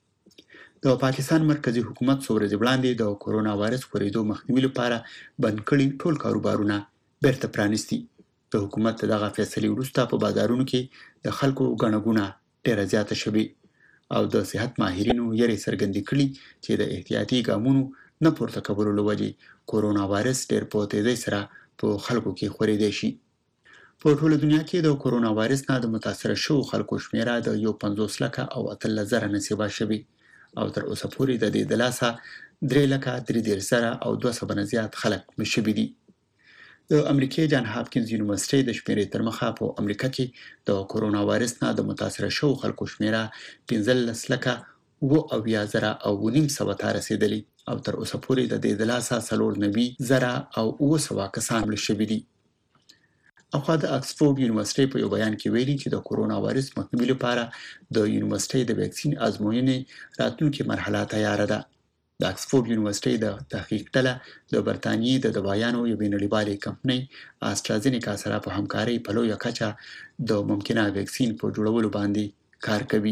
د پاکستان مرکزی حکومت څو ورځې وړاندې د کورونا وایرس خورېدو مخنیوي لپاره بند کړي ټول کاروبارونه بیرته پرانیستي. د حکومت دغه فیصلې وروسته په بازارونو کې د خلکو ګڼه ګوڼه ډېره زیاته شوې او د صحت ماهرینو یې څرګندې کړي چې د احتیاطي ګامونو نه پورته کولو له وجې کورونا وایرس ډېر په تیزۍ سره په خلکو کې خورېدی شي. په ټوله دنیا کې د کورونا وایرس نه د متاثر شوو خلکو شمیره د یو پنځوس لکه او اتلس زره نه سیوا شوی او تر اوسه پورې د دې د لاسه درې لکه درې دېرش زره او دوه سوه نه زیات خلک مړ شوي دي. د امریکای جان هاپکینز یونیورسيټي د شمیرې تر مخه په امریکا کې د کورونا وایرس نه د متاثر شوو خلکو شمیره پنځلس لکه اوه اویا زره او نیم سوه ته رسیدلی او تر اوسه پورې د دې د لاسه څلور نوي زره او اوه سوه کسان مړ شوي دي. اخوا د اکسفورډ یونیورسيټي په یو بیان کې ویلي چې د کورونا وایرس مخنیوي لپاره د یونیورسيټي د ویکسین ازموینې راتلونکي مرحله تیار ده. د اکسفورډ یونیورسيټي د تحقیق ډله د برتانیې د دوايانو یوې نړیوالې کمپنۍ آسترازینیکا سره په همکارۍ په لویه کچه د ممکنه ویکسین په جوړولو باندې کار کوي.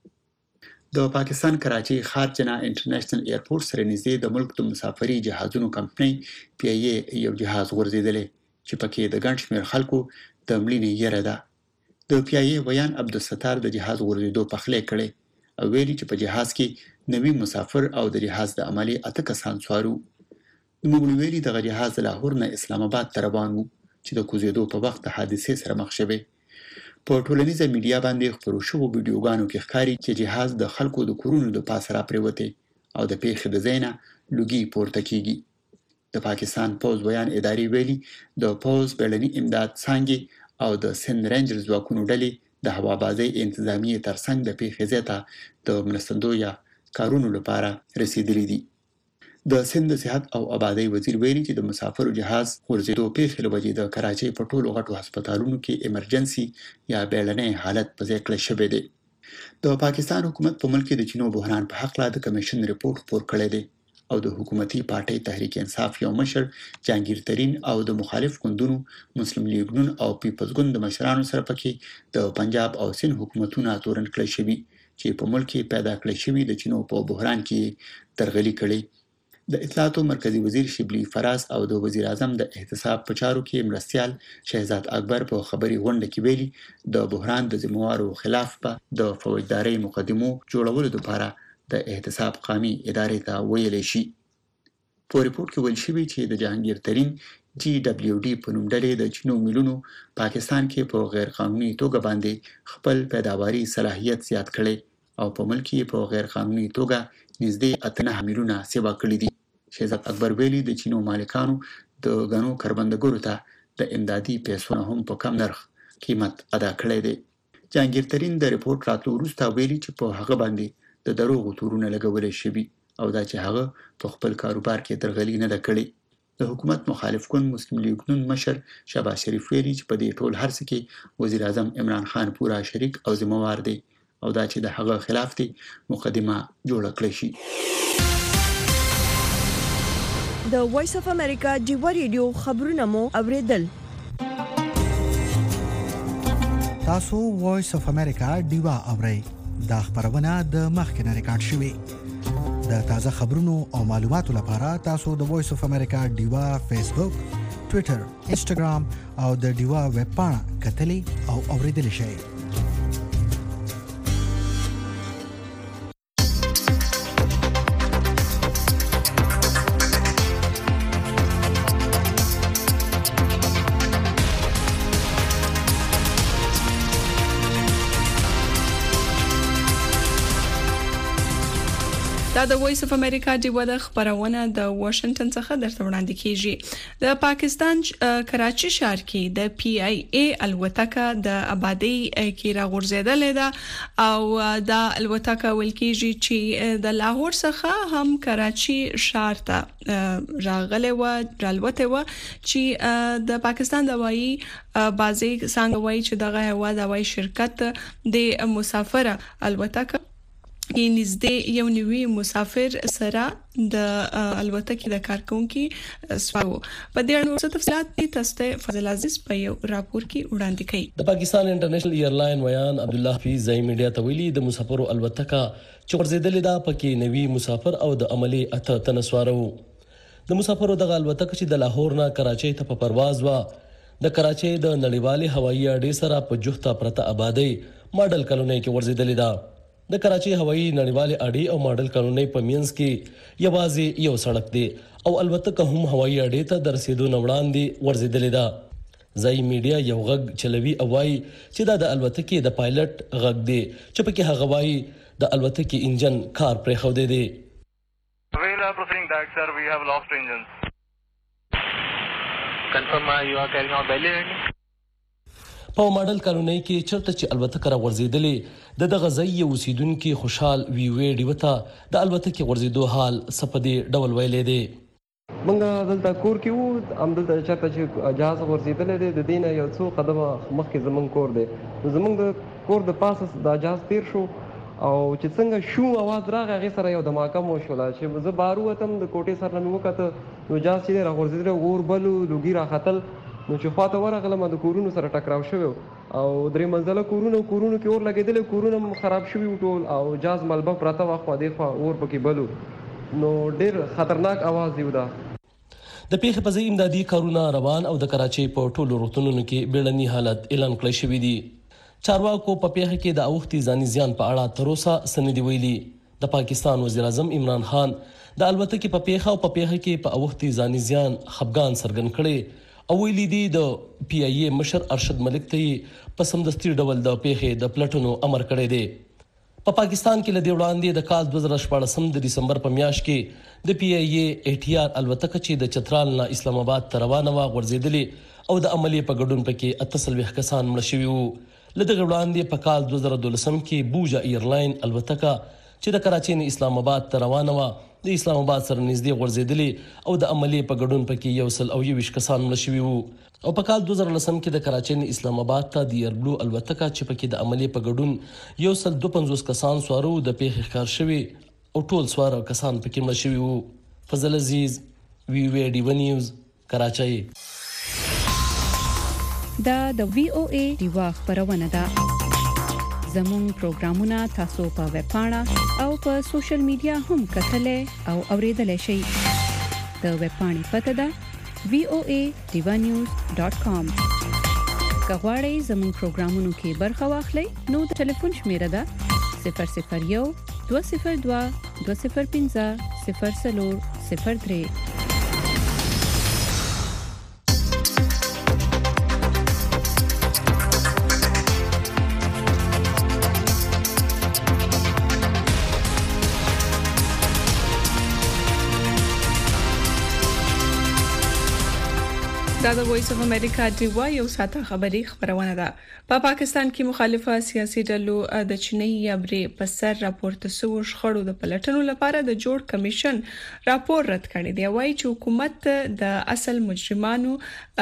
د پاکستان کراچۍ ښار جنا انټرنیشنل ایرپورټ سره نږدې د ملک د مسافري جهازونو کمپنۍ پی آی ای یو جهاز غورځېدلی چې پکې د ګڼ شمېر خلکو د مړینې یره ده. د پی آی ای ویان عبدالستار د جهاز غورځېدو پخلی کړی او ویلي چې په جهاز کې نوي مسافر او د جهاز د عملي اته کسان سوارو. نوموړي ویلي دغه جهاز د لاهور نه اسلام آباد ته روان و چې د کوزېدو په وخت د حادثې سره مخ شوی. په ټولنیزه میډیا باندې خپرو شوو ویډیوګانو کې ښکاري چې جهاز د خلکو د کورونو د پاسه راپرېوتی او د پیښې د ځای نه لوګي پورته کیږي. د پاکستان پوز بیان اداري ویلي د پوز بیړني امداد څانګې او د سند رینجر ځواکونو ډلې د هوابازۍ انتظامیې ترڅنګ د پیښې ځای ته د مرستندو یا کارونو لپاره رسیدلي دي. د سند صحت او آبادۍ وزیر ویلي چې د مسافرو جهاز غورځېدو پیښې له وجې د کراچۍ په ټولو غټو هسپتالونو کې ایمرجنسي یا بیړنی حالت په ځای کړی شوی دی. د پاکستان حکومت په ملک کې د چینو بحران په هکله د کمیشن ریپورت خپور کړی دی او د حکومتي پارټۍ تحریک انصاف یو مشر جهانگیر ترین او د مخالف ګوندونو مسلم لیګ نون او پیپلز ګوند د مشرانو سره پکې د پنجاب او سند حکومتونه تورن کړی شوي چې په ملک کې پیدا کړی شوي د چینو په بحران کې درغلي کړي. د اطلاعاتو مرکزی وزیر شبلی فراز او د وزیر اعظم د احتساب په چارو کې مرستیال شهزاد اکبر په خبري غونډه کې ویلي د بحران د ذمہوارو خلاف په د فوجداري مقدمو جوړولو لپاره د احتساب قومي ادارې ته ویل شي. په ریپورت کې ویل شوی چې د جهانگیر ترین جی ډبلیو ډي په نوم ډلې د چینو میلونو پاکستان کې په غیر قانوني توګه باندې خپل پیداواري صلاحیت زیات کړي او په ملک کې په غیر قانوني توګه نږدې اتنه میلیونه سیوا کړي دي. شهزاد اکبر ویلي د چینو مالکانو د غنو کروندګرو ته د امدادي پیسو نه هم په کم نرخ قیمت ادا کړی دی. جهانگیر ترین د ریپورت راتلو وروسته ویلي چې په هغه باندې د دروغو تورونه لګول شوي او دا چې هغه په خپل کاروبار کې درغلي نه ده کړې. د حکومت مخالف کون مسلم لیگ نون مشر شهباز شریف ویلي چې په دې ټول هرڅه کې وزیر اعظم عمران خان پورا شریک او ذمہوار دی او دا چې د هغه خلاف دی مقدمه جوړه کړې شي. د وایس اف امریکا ډیوا ریډیو خبرونه مو اوریدل. تاسو وایس اف امریکا ډیوا اورئ. دا خبرونه د مخکنه ریکارډ شوې. د تازه خبرونو او معلوماتو لپاره تاسو د وایس اف امریکا ډیوا فیسبوک، ټوئیټر، انسټاګرام او د ډیوا ویب پاڼه کتلې او اوریدل شئ. دا د وایس اف امریکا ډیوا د خبرونه د واشنگټن څخه درته وړاندې کیږي. د پاکستان کراچي ښار کې د پی ای ای الوتکه د آبادی کې راغورځیدلې ده او دا الوتکه ولکېږي چې د لاهور څخه هم کراچي ښار ته راغلې و رالوته و چې د پاکستان د هوایي بازي څنګه وایي چې دغه هوا د هوایي شرکت د مسافر الوتکه کې نږدې یو نوي مسافر سره د الوتکې د کارکونکو سوالو په دې اړه څه تفصیلات دي تاسو فضل عزیز په یو راپور کې وړاندې کړي. د پاکستان انټرنیشنل ایرلاین ویان عبد الله حفیظ زای میډیا ته ویلي د مسافرو الوتکه چې ورزيدلې ده پکې نوي مسافر او د عملي اته تنسوارو. د مسافرو د الوتکه چې د لاهور نه کراچۍ ته په پرواز و د کراچۍ د نړیوالې هوایي اډې سره په جوخته پرته آبادی ماډل کالونی کې ورزيدلې ده. د کراچۍ هوایي نړیوالې اډې او ماډل کالونی په مینس کې یوازې یو سړک دی او البته هم هوایي اډې ته درسېدو نوړاندې ورزيدلې ده. زای میډیا یو غږ چلوي او وايي چې دا د الوتکې د پایلټ غږ دی چې پکې هغه وايي د الوتکې انجن کار پرې خو دی. We are proceeding that sir, we have lost engines. Confirm uh, you are carrying out valid. په ماډل کالونی کې چرته چې الوتکه را ورزيدلې د دغه ځای اوسیدونکو خوشحال وی وی ډیوته د الوتکې ورزيدو حال سپدي ډول ویلې دي. منګه دلته کور کې وو ام دلته چرته چې جهاز ورزيدلې دي د دینه یو څو قدمه مخکې زمون کور دی زمون د کور د پاسه د جهاز تیر شو او چې څنګه شو आवाज راغی هغه سره یو دماکه مو شو لا چې زه بارو وتم د کوټې سره نو وکړه نو جهاز چې را ورزيدل اور بلو لوګي را خطل نو چې خواته ورغلم د کورونو سره ټکراو شو او درې منځله کورونو کورونو کې اور لګیدل کورونو خراب شوي ټول او جاز ملبه پراته واخو دی خو اور پکې بلو نو ډېر خطرناک आवाज دی ودا. د پیښې په ځای امدادي کارونه روان او د کراچۍ په ټولو روغتونونو کې بیړني حالت اعلان کړی شوی دی. چارواکو په پیښه کې د اوختي ځاني زیان په اړه تر اوسه سندې ویلي. د پاکستان وزیر اعظم عمران خان د الوتکې په پیښه او په پیښه کې په اوختي ځاني زیان خفګان څرګند کړي او ویلي دي د پی ای ای مشر ارشد ملک ته په سمدستي ډول د پیښې د پلټنو امر کړی دی. په پا پاکستان کې لدی وړاندې د کال دوه زره شپږ د دسمبر په میاشت کې د پی ای ای ای ټی آر الوتکه چې د چترال نه اسلام آباد ته روانه و غورځېدلې او د عملی په ګډون پکې اتسلوي کسان مړ شوي وو. لدغه وړاندې په کال دوه زره دولسم کې بوجا ایرلاین الوتکه چې د کراچۍ نه اسلام آباد ته روانه و د اسلام آباد سره نږدې غورځېدلې او د عملی په ګډون پکې یو سل او یویشت کسان مړ شوي وو. او په کال دوه زره لسم کې د کراچۍ نه اسلام آباد ته د ایربلو الوتکه چې پکې د عملی په ګډون یو سل دوه پنځوس کسان سوارو د پیښې ښکار شوي او ټول سوار کسان پکې مړ شوي وو. فضل عزیز وی وی ډیوا نیوز کراچۍ. دا د وی او ای ډیوا خبرونه ده. زموږ پروګرامونه تاسو په ویب پاڼه او په سوشل میډیا هم کتلې او اوریدلای شئ. د ویب پاڼې پته ده وی او ای ډیوا نیوز ډاٹ کام. که غواړئ زموږ پروګرامونو کې برخه واخلئ نو د ټلیفون شمیره ده صفر صفر یو دوه صفر دوه دوه صفر پنځه صفر صفر صفر درې. دا د وایس اف امریکا ډیوا یو ساته خبري خبرونه ده. په پا پاکستان کې مخالفه سیاسي ډلو د چینی یابرې په سر راپورته سو شخړو د پلټنو لپاره د جوړ کمیشن راپور رد کړی دی. وايي چې حکومت د اصل مجرمانو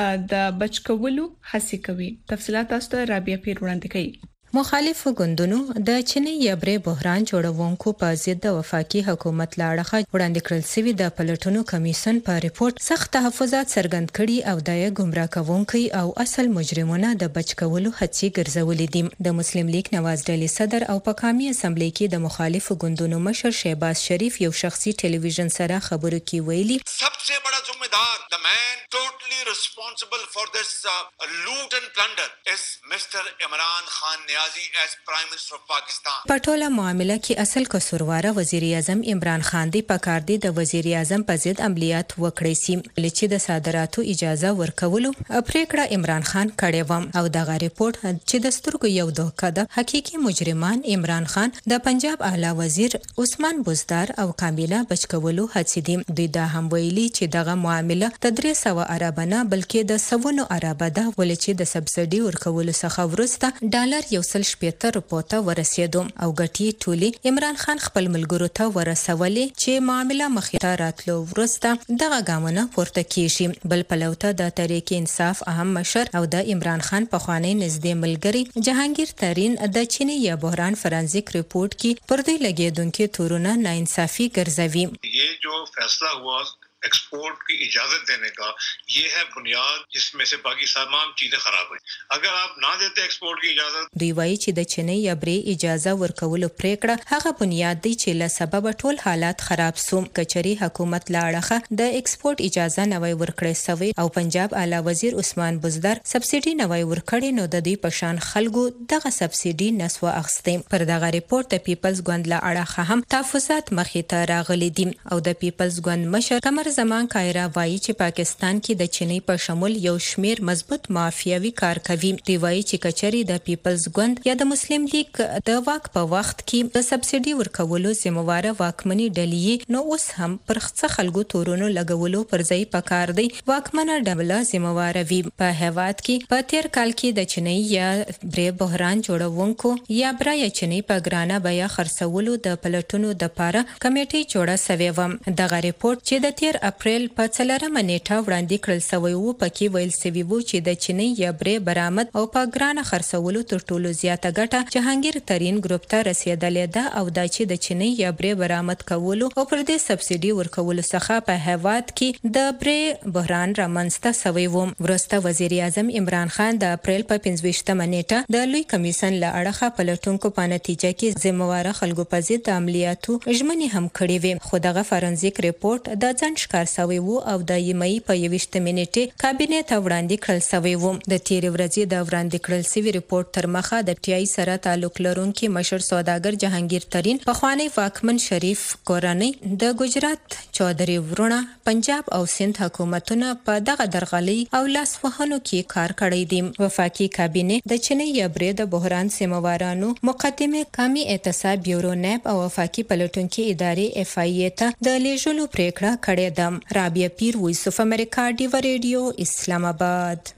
د بچکولو هڅه کوي. تفصيلات تاسو ته رابعه پیر وړاندې کوي. مخالفو ګوندونو د چینی یابرې بحران جوړونکو په ضد د وفاقي حکومت لاړه وړاندې کړل سوي د پلټنو کمیشن په ریپورت سخت تحفظات څرګند کړي او د ګمراه کوونکي او اصل مجرمانو د بچکولو هڅې ګرځولې دي. د مسلم لیگ نواز ډلې صدر او په قومي اسمبلی کې د مخالفو ګوندونو مشر شهباز شریف یو شخصي ټلویزیون سره خبرو کې ویلي सबसे बड़ा जिम्मेदार the man totally responsible for this uh, loot and plunder is Mister Imran Khan Niazi as Prime Minister of Pakistan. په ټوله معاملې کې اصل قصوروار وزیر اعظم عمران خان دی. په کار دی د وزیر اعظم په ضد عملیات وکړي سي چې د صادراتو اجازه ورکولو پریکړه عمران خان کړې و او دغه ریپورت چې د سترګو یو دوه ده حقيقي مجرمان عمران خان د پنجاب اعلی وزیر عثمان بزدار او کابینه بچکولو هڅې دي. دوی دا هم ویلي چې دغه معامله د درې سوه عربانه بلکې د سونو عربه ده ولې چې د سبسډي ورکولو څخه وروسته ډالر یو سل شپږ رپورټه ورسېدو او ګټي ټولي عمران خان خپل ملګرو ته ورسولې چې معامله مخې ته راتلو وروسته دغه ګامونه پورته کیږي. بل پلوته د تحریک انصاف اهم مشر او د عمران خان په خوانی نږدې ملګری جهانگیر ترين د چینی یا بحران فرانزیک ریپورت کې پر دې لګیدونکو تورونه ناانصافي ګرځوي. ये जो फैसला हुआ एक्सपोर्ट की इजाजत देने का ये है बुनियाद जिसमें से बाकी तमाम चीजें खराब हुई. अगर आप ना देते एक्सपोर्ट की इजाजत دوی وایي چې د چینی یابرې اجازه ورکولو پریکړه هغه بنیاد دی چې له سبب ټول حالات خراب سو. کچري حکومت لاړه د ایکسپورت اجازه نوي ورکړې سوي او پنجاب اعلی وزیر عثمان بزدار سبسډي نوي ورکړې نو د دې پشان خلکو دغه سبسډي نسو اخستې. پر دغه ریپورت د پیپلز ګوند لا اړه هم تحفظات مخې ته راغلي دي او د پیپلز ګوند مشر کمر زمان کایرا وایي چې پاکستان کې د چینی په شمول یو شمیر مضبوط مافیاوي کار کوي. دی وایي چې کچري د پیپلز ګوند یا د مسلم لیگ د واک په وخت کې د سبسډي ورکولو ذمہوار واکمنی ډلې نو اوس هم پر څه خلکو تورونو لګولو پر ځای پکار دی واکمنه ډله ذمہوار وي. په هواد کې په تیر کال کې د چینی یا بری بحران جوړونکو یا برای چینی په ګرانه بیا خرڅولو د پلټونو د پاره کمیټي جوړه سوي و. دغه ریپورت چې د تیر اپریل په څلورمه نیټه وړاندې کړل شوی و پکې ویل شوی و چې د چینی یابرې برآمد او په ګرانه خرڅولو تر ټولو زیاته ګټه جهانگیر ترين ګروپ ته رسیدلې ده او دا چې د چینی یابرې برآمد کولو او پر دې سبسډي ورکولو څخه په هواد کې د بری بحران رامنځته شوی و. ورسته وزیر اعظم عمران خان د اپریل په پنځويشتمه نیټه د لوی کمیشن له اړخه پلټونکو په نتیجه کې ذمہوار خلکو په ضد عملیاتو ژمنې هم کړې وې. خو دغه فرانزیک ریپورت د ځنډ ښکار شوی و او د یمې په یوشتمه نیټه کابینه ته وړاندې کړل شوی و. د تیر ورځې د وړاندې کړل شوی ریپورت تر مخه د ټي آی سره تعلق لرونکي مشر سوداګر جهانگیر ترين په خوانی واکمن شریف کورنۍ د ګجرات چودري ورونه پنجاب او سند حکومتونه په دغه درغلي او لاسوهنو کې کار کړی دي. وفاقي کابینه د چینی یابرې د بحران سیموارانو مقدمه قومي احتساب بیورو نیب او وفاقي پلټونکو ادارې اف آی ای ته د لیږلو پریکړه کړې ده. رابعه پیر وایس اف امریکا ډیوا ریډیو اسلام آباد.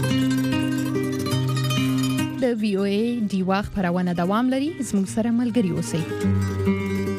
د وی او ای ډیوا خبرونه دوام لري. زموږ سره ملګري اوسئ.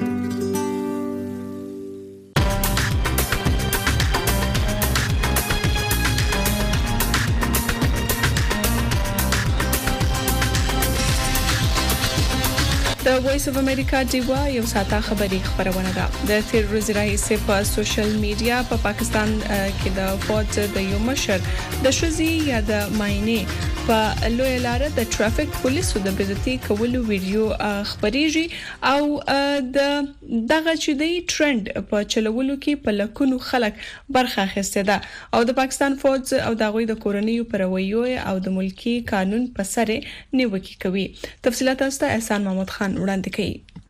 د وایس اف امریکا ډیوا یو ساته خبري خبرونه ده. د تیر ورځې راهیسې په سوشل میډیا په پا پاکستان کې د فوج د یو مشر د شوزي یا د ماینې په لوی لار د ټرافیک پولیسو د بیزتی کولو ویډیو خبريږي او د دغه چې دی ټرند په چلولو کې په لکونو خلک برخه اخیسته ده او د پاکستان فوج او دغه د کورنیو پرویو او د ملکی قانون په سره نیوکه کوي. تفصيلات تاسو ته احسان محمد خان وړاندې کوي.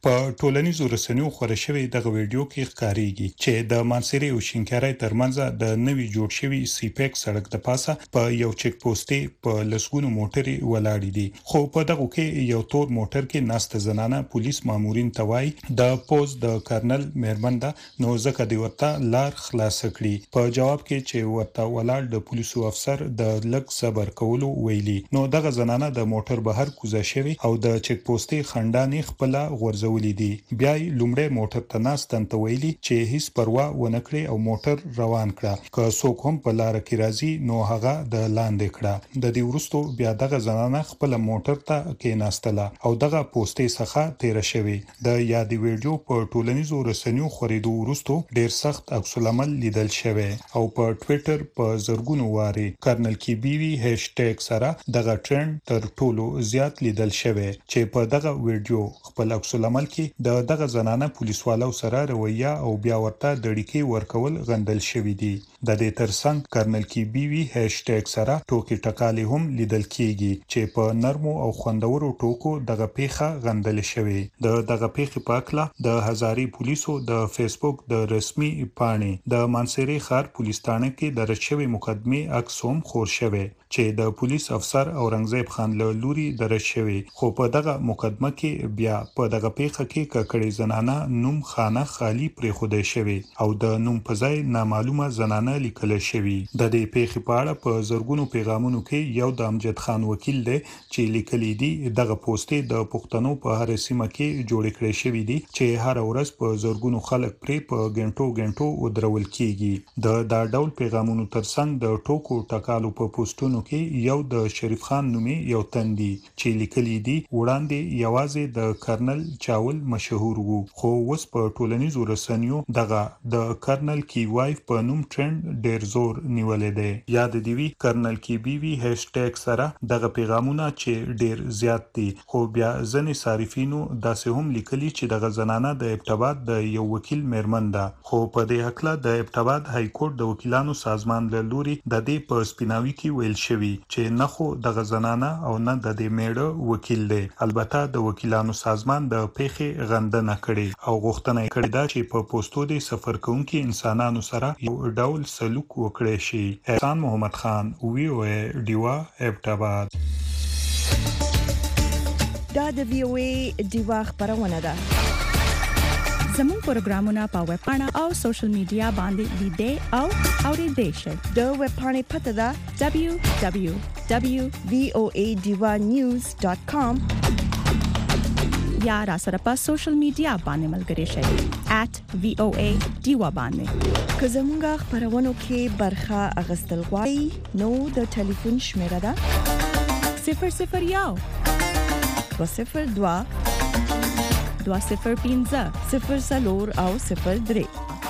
په ټولنیزو رسنیو خبره شوې دغه ویډیو کې ښکاریږي چې د مانسيري او شینکاري ترمنځ د نوي جوړ شوی سیپیک سړک د پاسه په یو چک پوسټي په لسګونو موټرې ولاړې دي خو په دغه کې یو تور موټر کې ناست زنانه پولیس مامورین توای د پوز د کرنل مهرمنده نو ځکه دی ورته لار خلاص کړي په جواب کې چې ورته ولاړ د پولیسو افسر د لږ صبر کولو ویلي نو دغه زنانه د موټر بهر کوزه شوی او د چک پوسټي خندانې خپل غورځولې دي بیا لومړی موټر ته ناستن ته ویلي چې هیڅ پروا ونه کړي او موټر روان کړه که څوک هم په لار کې راځي نو هغه د لاندې کړه د دې وروستو بیا دغه زنانه خپل موټر ته کېناستله او دغه پوسټي څخه تیر شوی د یادې ویډیو په ټولنیزو رسنیو خوريدو وروستو ډیر سخت عکس العمل لیدل شوی او په ټوئیټر په زرګونو واري کرنل کی بیوی هاشټیګ سره دغه ټرند تر ټولو زیات لیدل شوی چې په دغه ویډیو خپل عکس العمل کې د دغه زنانه پولیسوالو سره رویه او بیا ورته د ډیکی ورکول غندل شوی دی د دې ترڅنګ کرنل کی بیوی هاشټیګ سره ټوکی ټکالي هم لیدل کیږي چې په نرمو او خوندورو ټوکو دغه پیخه غندل شوی د دغه پیخه په اکلا د هزاري پولیسو د فیسبوک د رسمي پاڼې د مانسيري ښار پولیس ثانه کې درج شوی مقدمه عکس هم خور شوی چې د پولیس افسر اورنګزیب خان له لوري درج شوی خو په دغه مقدمه کې بیا په دغه پیخه کې ککړې زنانه نوم خانه خالی پرې خوده شوی او د نوم په ځای نامعلومه زنانه لیکل شوی د دې پیخه په اړه په زرګونو پیغامونو کې یو د امجد خان وکیل دی چې لیکلي دي دغه پوسټي د پښتنو په هر سیمه کې جوړ کړي شوی دي چې هر ورځ په زرګونو خلک پرې په غنټو غنټو ودرول کیږي د دا ډول پیغامونو ترڅنګ د ټوکو ټکالو په پوسټونو کې یو د شریف خان نومي یو تندي چې لیکلي دي وړاندې یوازې د کرنل چاول مشهور وو خو اوس په ټولنیزو رسنیو دغه د کرنل کی وایف په نوم ټرند ډیر زور نیولې دی یاد دی وی کرنل کی بیوی هاشټیګ سره دغه پیغامونه چې ډیر زیات دي خو بیا ځنې صارفینو داسې هم لیکلي چې دغه زنانه د ابتباد د یو وکیل مېرمن ده خو په دې حق د ابتباد های کورټ د وکیلانو سازمان له لوري د دې په سپیناوي کې ویل شوی چې نه خو دغه زنانه او نه د دې میړه وکیل دی البته د وکیلانو سازمان د پیخي غندنه کړي او غوښتنه کړې ده چې په پوسټو د سفر کوونکو انسانانو سره یو ډول سلوک وکړي شي احسان محمد خان وی او ای دیوا ابتباد دا د وی او ای دیوا خبرونه ده زموږ پروګرامونه په ویب پاڼه او سوشل میډیا باندې لیدې او اورېدې شئ د ویب پاڼې پته ده دبليو دبليو دبليو دوت وی او ای دیوا نیوز ډاٹ کام یا را سره په سوشل میډیا باندې ملګري شئ ایٹ وی او ای دیوا باندې که زموږ خبرونو کې برخه اغستل غواړئ نو د ټلیفون شمیره ده صفر صفر یو دو صفر دوا دوا صفر پینزه صفر سلور او صفر درې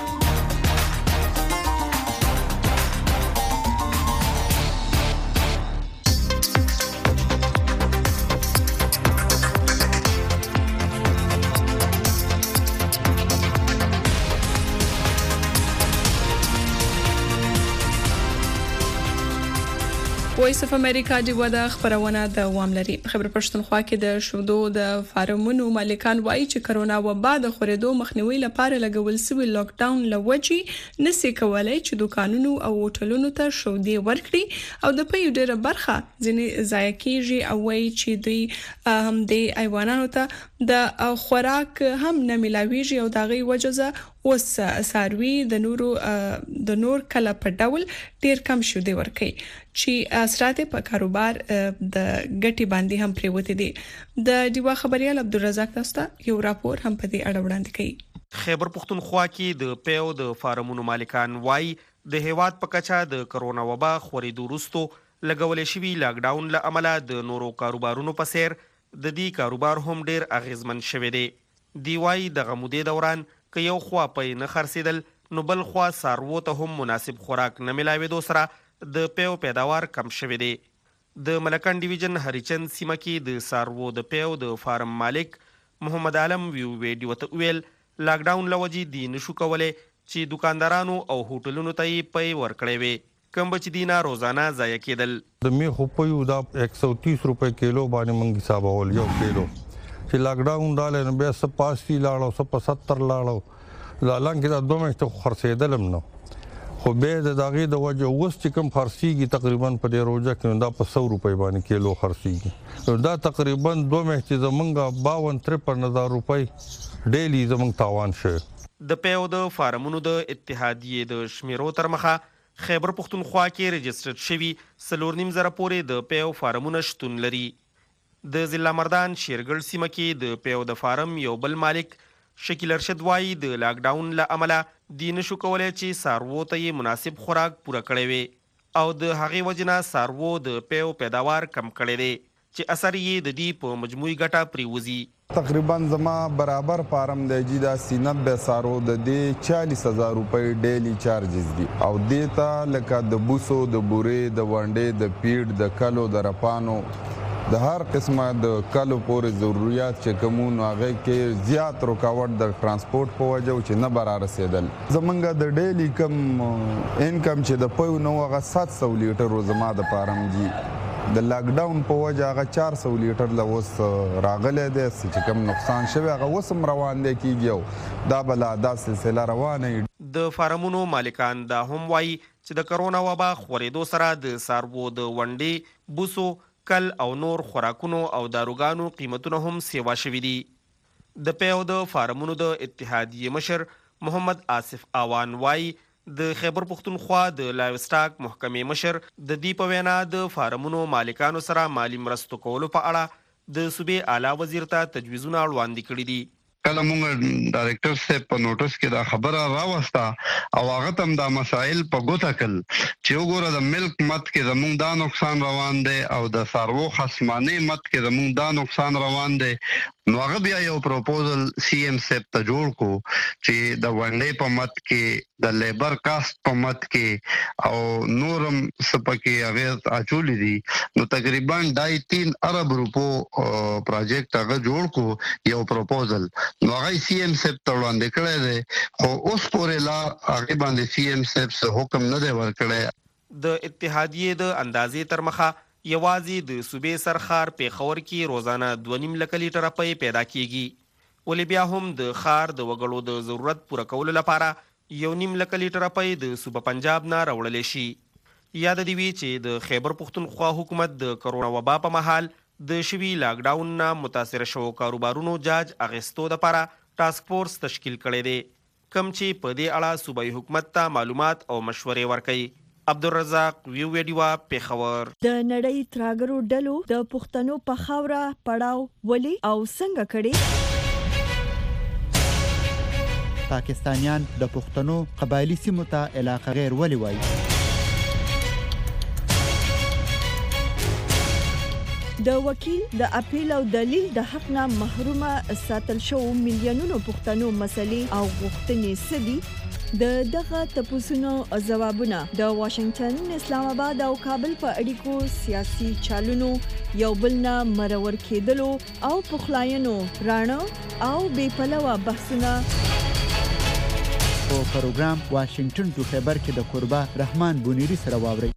وایس اف امریکا دی ودا خبرونه د وام لري خبر پښتونخوا کې د شودو د فارمونو مالکان وایي چې کرونا وبا د خورېدو مخنیوي لپاره لګول شوی لاک ډاون لوجي نسی کولای چې دکانونو او هوټلونو ته شودي ورکړي او د پیو ډیره برخه ځنې ضایع کیږي او وایي چې دوی هم د ایوانانو ته د خوراک هم نه ملاويږي او دغه وجزه اوس ساروي د نورو د نور کله په ډول ډیر کم شو دی ورکي چې اثرات په کاروبار د ګټي باندې هم پریوته دي د دیوا خبريال عبدالرزاق تاسو یو راپور هم په دې اړه وړاندې کړي خیبر پختونخوا کې د پیو د فارمونو مالکان وای د هیواد په کچا د کرونا وبا خورېدو وروسته لګولې شوی لاک ډاون له امله د نورو کاروبارونو په سیر د دې کاروبار هم ډیر اغیزمن شوی دی دی وای د غمودې دوران که یو خوا په نه خرڅیدل نو بل خوا سارو ته هم مناسب خوراک نه ملاوي دوسرا د پیو پیداوار کم شوی دی د ملکان ډیویژن هریچند سیمه کې د سارو د پیو د فارم مالک محمد عالم ویو ویډیو ته ویل لاک ډاون لوجي دی نشو کولای چې دکاندارانو او هوټلونو ته یې پي ورکړي وي کم بچ دینا روزانه ضایع کېدل د می خو په یو دا ایک سو تیس روپے کیلو باندې منګ حساب اول یو کیلو چې لاک ډاون راغلی نو بیا څه په اسی لاړو څه په ستر لاړو دا حالانکې دا دوه میاشتې خو خرڅېدل هم نه خو بیا د هغې د وجه اوس چې کوم خرڅېږي تقریبا په دې روژه کې نو دا په سو روپۍ باندې کیلو خرڅېږي نو دا تقریبا دوه میاشتې زمونږ باون ترپن هزار روپۍ ډیلی زمونږ تاوان شوی د پیو د فارمونو د اتحادیې د شمیرو تر مخه خیبر پښتونخوا کې رجسټرډ شوي څلور نیم زره پورې د پیو فارمونه شتون لري د ضلع مردان شیرګل سیمه کې د پیو د فارم یو بل مالک شکیل ارشد وایي د لاک ډاون له امله دی نشو کولی چې څاروو ته یې مناسب خوراک پوره کړی وي او د هغې وجې نه څاروو د پیو پیداوار کم کړی دی چې اثر یې د دې په مجموعي ګټه پریوزي تقریبا زما برابر فارم دی جی دا سینبه سارو د دې چالیس هزار روپۍ ډیلی چارجز دي او دې ته لکه د بوسو د بورې د ونډې د پیډ د کلو د رپانو د هر قسمه د کلو پورې ضرورت چې کومون هغه کې زیات رکاوټ د ترانسپورت په وجه چې نه برابر رسیدل زمونږ د ډیلی کم انکم چې د پوی نو هغه سات سو لیټر زما د فارم جی د لاک ډاون په وجه هغه چار سو لیټر له اوس راغلی دی چې کوم نقصان شوی هغه اوس هم روان دی کېږي او دا به لا دا سلسله روانه د فارمونو مالکان دا هم وایي چې د کرونا وبا خورېدو سره د څاروو د ونډې بوسو کل او نور خوراکونو او داروګانو قیمتونه هم سیوا شوي دي د پیو د فارمونو د اتحادیې مشر محمد آصف آوان وایي د خیبر پښتونخوا د لایو سټاک محکمې مشر د دې په وینا د فارمونو مالکانو سره مالی مرستو کولو په اړه د صوبې اعلی وزیر ته تجویزونه وړاندې کړي دي کله مونږ ډایرکټر صاحب په نوټس کې دا خبره راوسته او هغه تم دا مسائل په ګوته کړل چې وګوره د ملک مت کې زمونږ دا نقصان روان دی او د څاروو خصمانه مت کې زمونږ دا نقصان روان دی نو هغه بیا یو پروپوزل سی ایم صاحب ته جوړ کو چې د ونډې په مت کې د لیبر کاست په مت کې او نورم سپکه هغه اچولې دي نو تقریبا ډای تین ارب روپو پروجیکټ هغه جوړ کو یو پروپوزل نو هغه سی ایم صاحب ته وړاندې کړی دی خو اوس پورې لا هغه باندې سی ایم صاحب څه حکم نه دی ورکړی د اتحادیې د اندازې تر مخه یوازې د صوبې سرخار پیښور کې روزانه دوه نیم لکه لیټره پي پیدا کیږي ولې بیا هم د خار د وګړو د ضرورت پوره کولو لپاره یو نیم لکه لیټره پي د صوبه پنجاب نه راوړل شي یاد دی وی چې د خیبر پښتونخوا حکومت د کرونا وبا په مهال د شوي لاک ډاون نه متاثر شو کاروبارونو جاج اغستو لپاره ټاسک فورس تشکیل کړي دي کم چې په دې اړه صوبایي حکومت ته معلومات او مشورې ورکړي عبدالرزاق ویو ویډیوا پیښور د نړۍ تراګرو ډلو د پښتنو په خاوره پړاو ولي او څنګه کړي پاکستانیان د پښتنو قبایلی سیمو ته علاقه غیر ولي وایي د وکیل د اپیل او دلیل د حق نه محرومه ساتل شو میلیونونو پښتنو مسلې او غوښتنې سدي د دغه تپوسونو ځوابونه د واشنگټن اسلام آباد او کابل په اړیکو سیاسي چالونو یو بل نه مرور کېدلو او پخلاینو رانه او بې پلوه بحثونه په پروګرام واشنگټن جو خبر کې د قربا رحمان بونیری سره واوري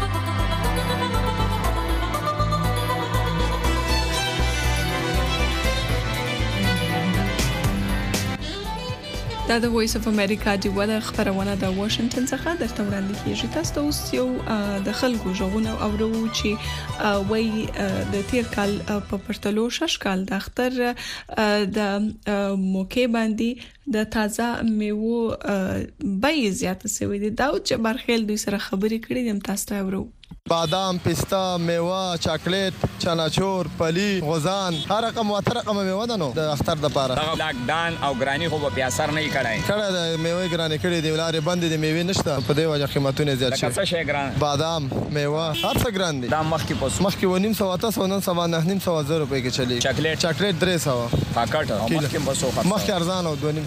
دا د وایس اف امریکا دی ولا خبرونه د واشنگټن څخه درته وړاندې کیږي تاسو ته اوس یو د خلکو ژغونه اورو چې وای د تیر کال په پرتلو شش کال د اختر د موقع باندې د تازه میوه بای زیات سوي دي دا چې برخیل دوی سره خبرې کړې دي تاسو ته اورو بادام پستا میوه چاکلیټ چناچور پلی غوزان هر رقم او هر رقم میوه ده نو د اختر د پاره لاک ډاون او ګرانی خو په اثر نه کړای کړه د میوه ګرانی کړي دی ولاره بند دي میوه نشته په دې وجه قیمتونه زیات شي څه شي ګران بادام میوه هر څه ګران دي دا مخکې پوس مخکې ونیم سو تاسو نن سبا نه نیم سو زر روپے کې چلی چاکلیټ چاکلیټ درې سو پاکټ مخکې بسو مخکې ارزان او دونیم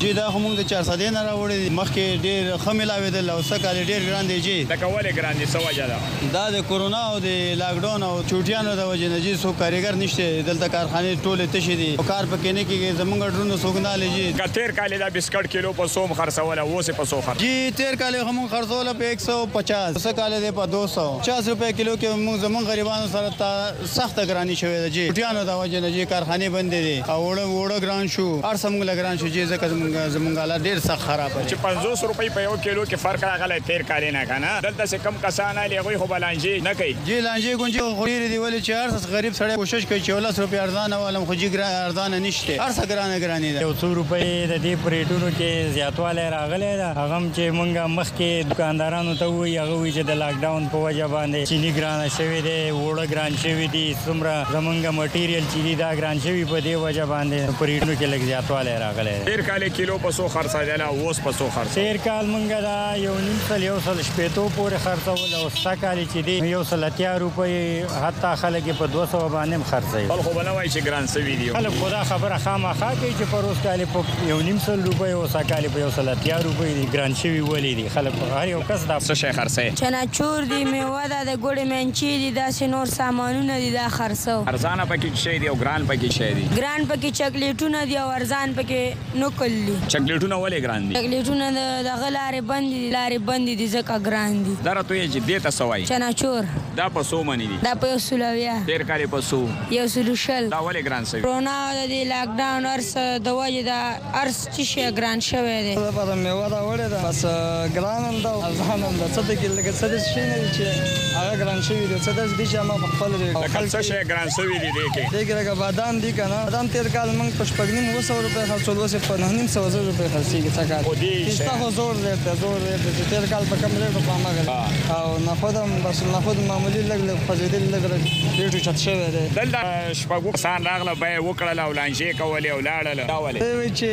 چې دا هم د چار سده نه راوړي مخکې ډېر خمیلاوي د لوسه کال ډېر ګران دی چې دا کوله ګران دي سو وجه ده دا د کورونا او د لاک ډاون او چوټیانو د وجه نه چې سو کاریګر نشته دلته کارخانه ټوله تشي دي او کار پکې نه کېږي زمونږ ډرونو سوګنالې چې کتر کال دا بسکټ کیلو په سو خرڅوله اوسه په سو خرڅ جی تیر کال هم خرڅوله په یک سو پچاس سو کال دی په دو سو پچاس روپے کیلو کې موږ زمونږ غریبانو سره تا سخت ګرانی شوې ده چې چوټیانو د وجه نه چې کارخانه بند دي او وړ وړ ګران شو هر سمګ لګران شو چې ځکه زمونږ زمونږ حالت ډېر سخت خراب دي چې پنځوس روپۍ په یو کیلو کې فرق راغلی تیر کال نه کنه دلته څه کم کسان علی غوي خو بلانجی نه کوي جی لانجی ګونجي خو ډېر دی ولې چې هر څه غریب سره کوشش کوي چې ولس روپیا ارزان ولم خو جی ګران ارزان نشته هر څه ګران ګرانی ده یو څو روپۍ د دې پریټونو کې زیاتواله راغلی ده هغه چې مونږه مخکې دکاندارانو ته وی هغه وی چې د لاک ډاون په وجه باندې چینی ګران شوی دی وړه ګران شوی دی څومره زمونږه مټیریل چې دا ګران شوی په دې وجه باندې پریټونو کې لږ زیاتواله راغلی ده تیر کال کیلو په سو خرڅېدل او اوس په سو خرڅ تیر کال مونږه دا یو نیم سل یو سل شپېتو پورې خرڅول او سکه چې دی یو سل اتیا روپۍ حتی خلک په دوه سوه باندې خرڅوي خو بلوي چې ګران سوي دي خلک خدا خبره خامخا کوي چې پروس کال په یو نیم سل روپۍ او سکه په یو سل اتیا روپۍ دي ګران شوي ولې دي خلک هر یو کس دا څه شي خرڅي چناچور دی میوه ده د ګوړې منچي دي داسې نور سامانونه دي دا خرڅو ارزانه پکې شي دي او ګران پکې شي دي ګران پکې چاکلیټونه دي او ارزان پکې نوکل دي چاکلیټونه ولې ګران دي چاکلیټونه د غلارې بند دي لارې بند دي ځکه ګران دي دا راته یې چې دې ته سوای چناچور دا په سو منی دي دا په سولویا تیر کال په سو یو سولوشل دا ولې ګران سوي کرونا د لاک ډاون ارس د وجه دا ارس چې شي ګران شوی دی دا په میوه دا وړه دا بس ګران هم دا ځان هم دا څه د کې لکه څه د شي نه چې هغه ګران شوی دی څه د دې چې ما په خپل دی خپل څه شي ګران شوی دی دې کې دې کې راګه بادام دي کنه بادام تیر کال موږ په شپږنیم وسو روپے خرڅول وسه په نه نیم سو روپے خرڅيږي څه کار کیستا خو زور دی زور دی چې تیر کال په کم ریټو په ما غل او نه خودم بس نه خود معمولی لګ لګ فزیدل لګ ریټو چت شوی دی دلته شپږو سان راغله به وکړل او لانجې کولې او لاړل دا ولې دوی چې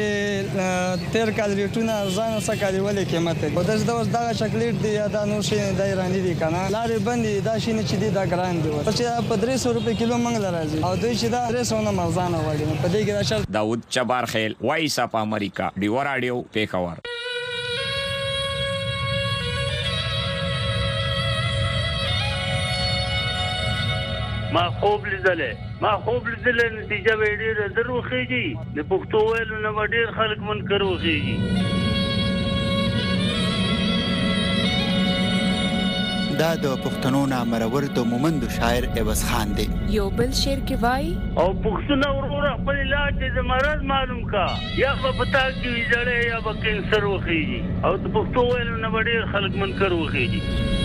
تیر کال ریټونه ځان څه کالي ولې قیمت دی د اوس دا چاکلیټ دی یا دا نور شي د ایرانی دی کنه لارې باندې دا شي نه چې دی دا ګران دی چې په درې سوه روپے کیلو منګ لراځي او دوی چې دا درې سوه نه مرزانه وړي په دې کې راشه داود چبار خیل وایس اپ امریکا ډیو رادیو پیښور ما خوب لیدلې ما خوب لیدلې نتیجه به ډېر دروخېږي د پښتو ویلو نه ډېر خلک منکر وخېږي دا د پښتنو نامرور د مومند شاعر عوض خان دی یو بل شعر کې وای او پښتنو ورور خپل علاج د مرض معلوم کا یا په پتا کې ویځړې یا په کینسر وخېږي او د پښتو ویلو نه ډېر خلک منکر وخېږي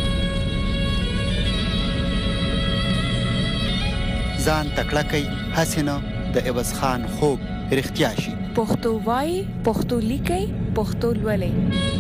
ځان تکړه کوي حسینه د عوض خان خوب رښتیا شي پښتو وای پښتو لیکي پښتو لولي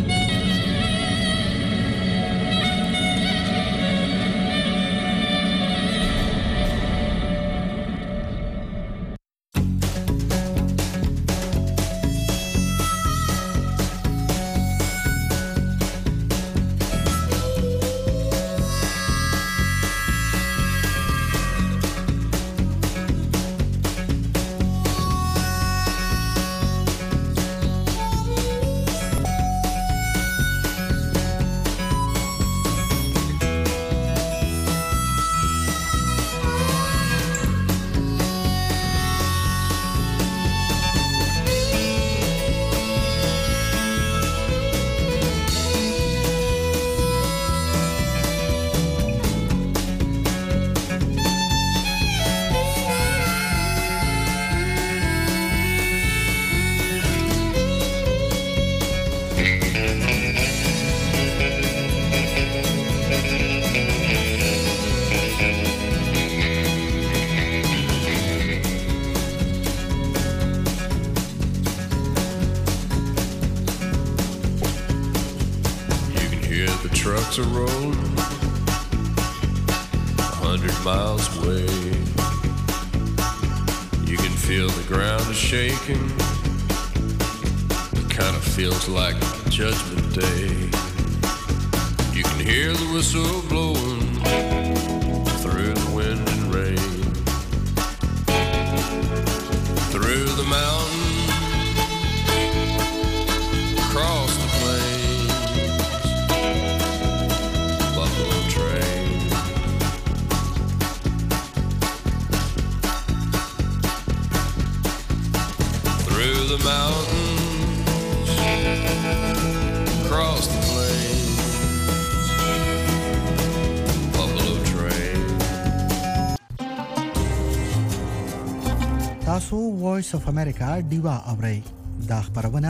trucks are rolling a hundred miles away. You can feel the ground is shaking. It kind of feels like Judgment Day. You can hear the whistle blowing through the wind and rain, through the mountain, تاسو وایس اف امریکا ډیوا اورئ دا خبرونه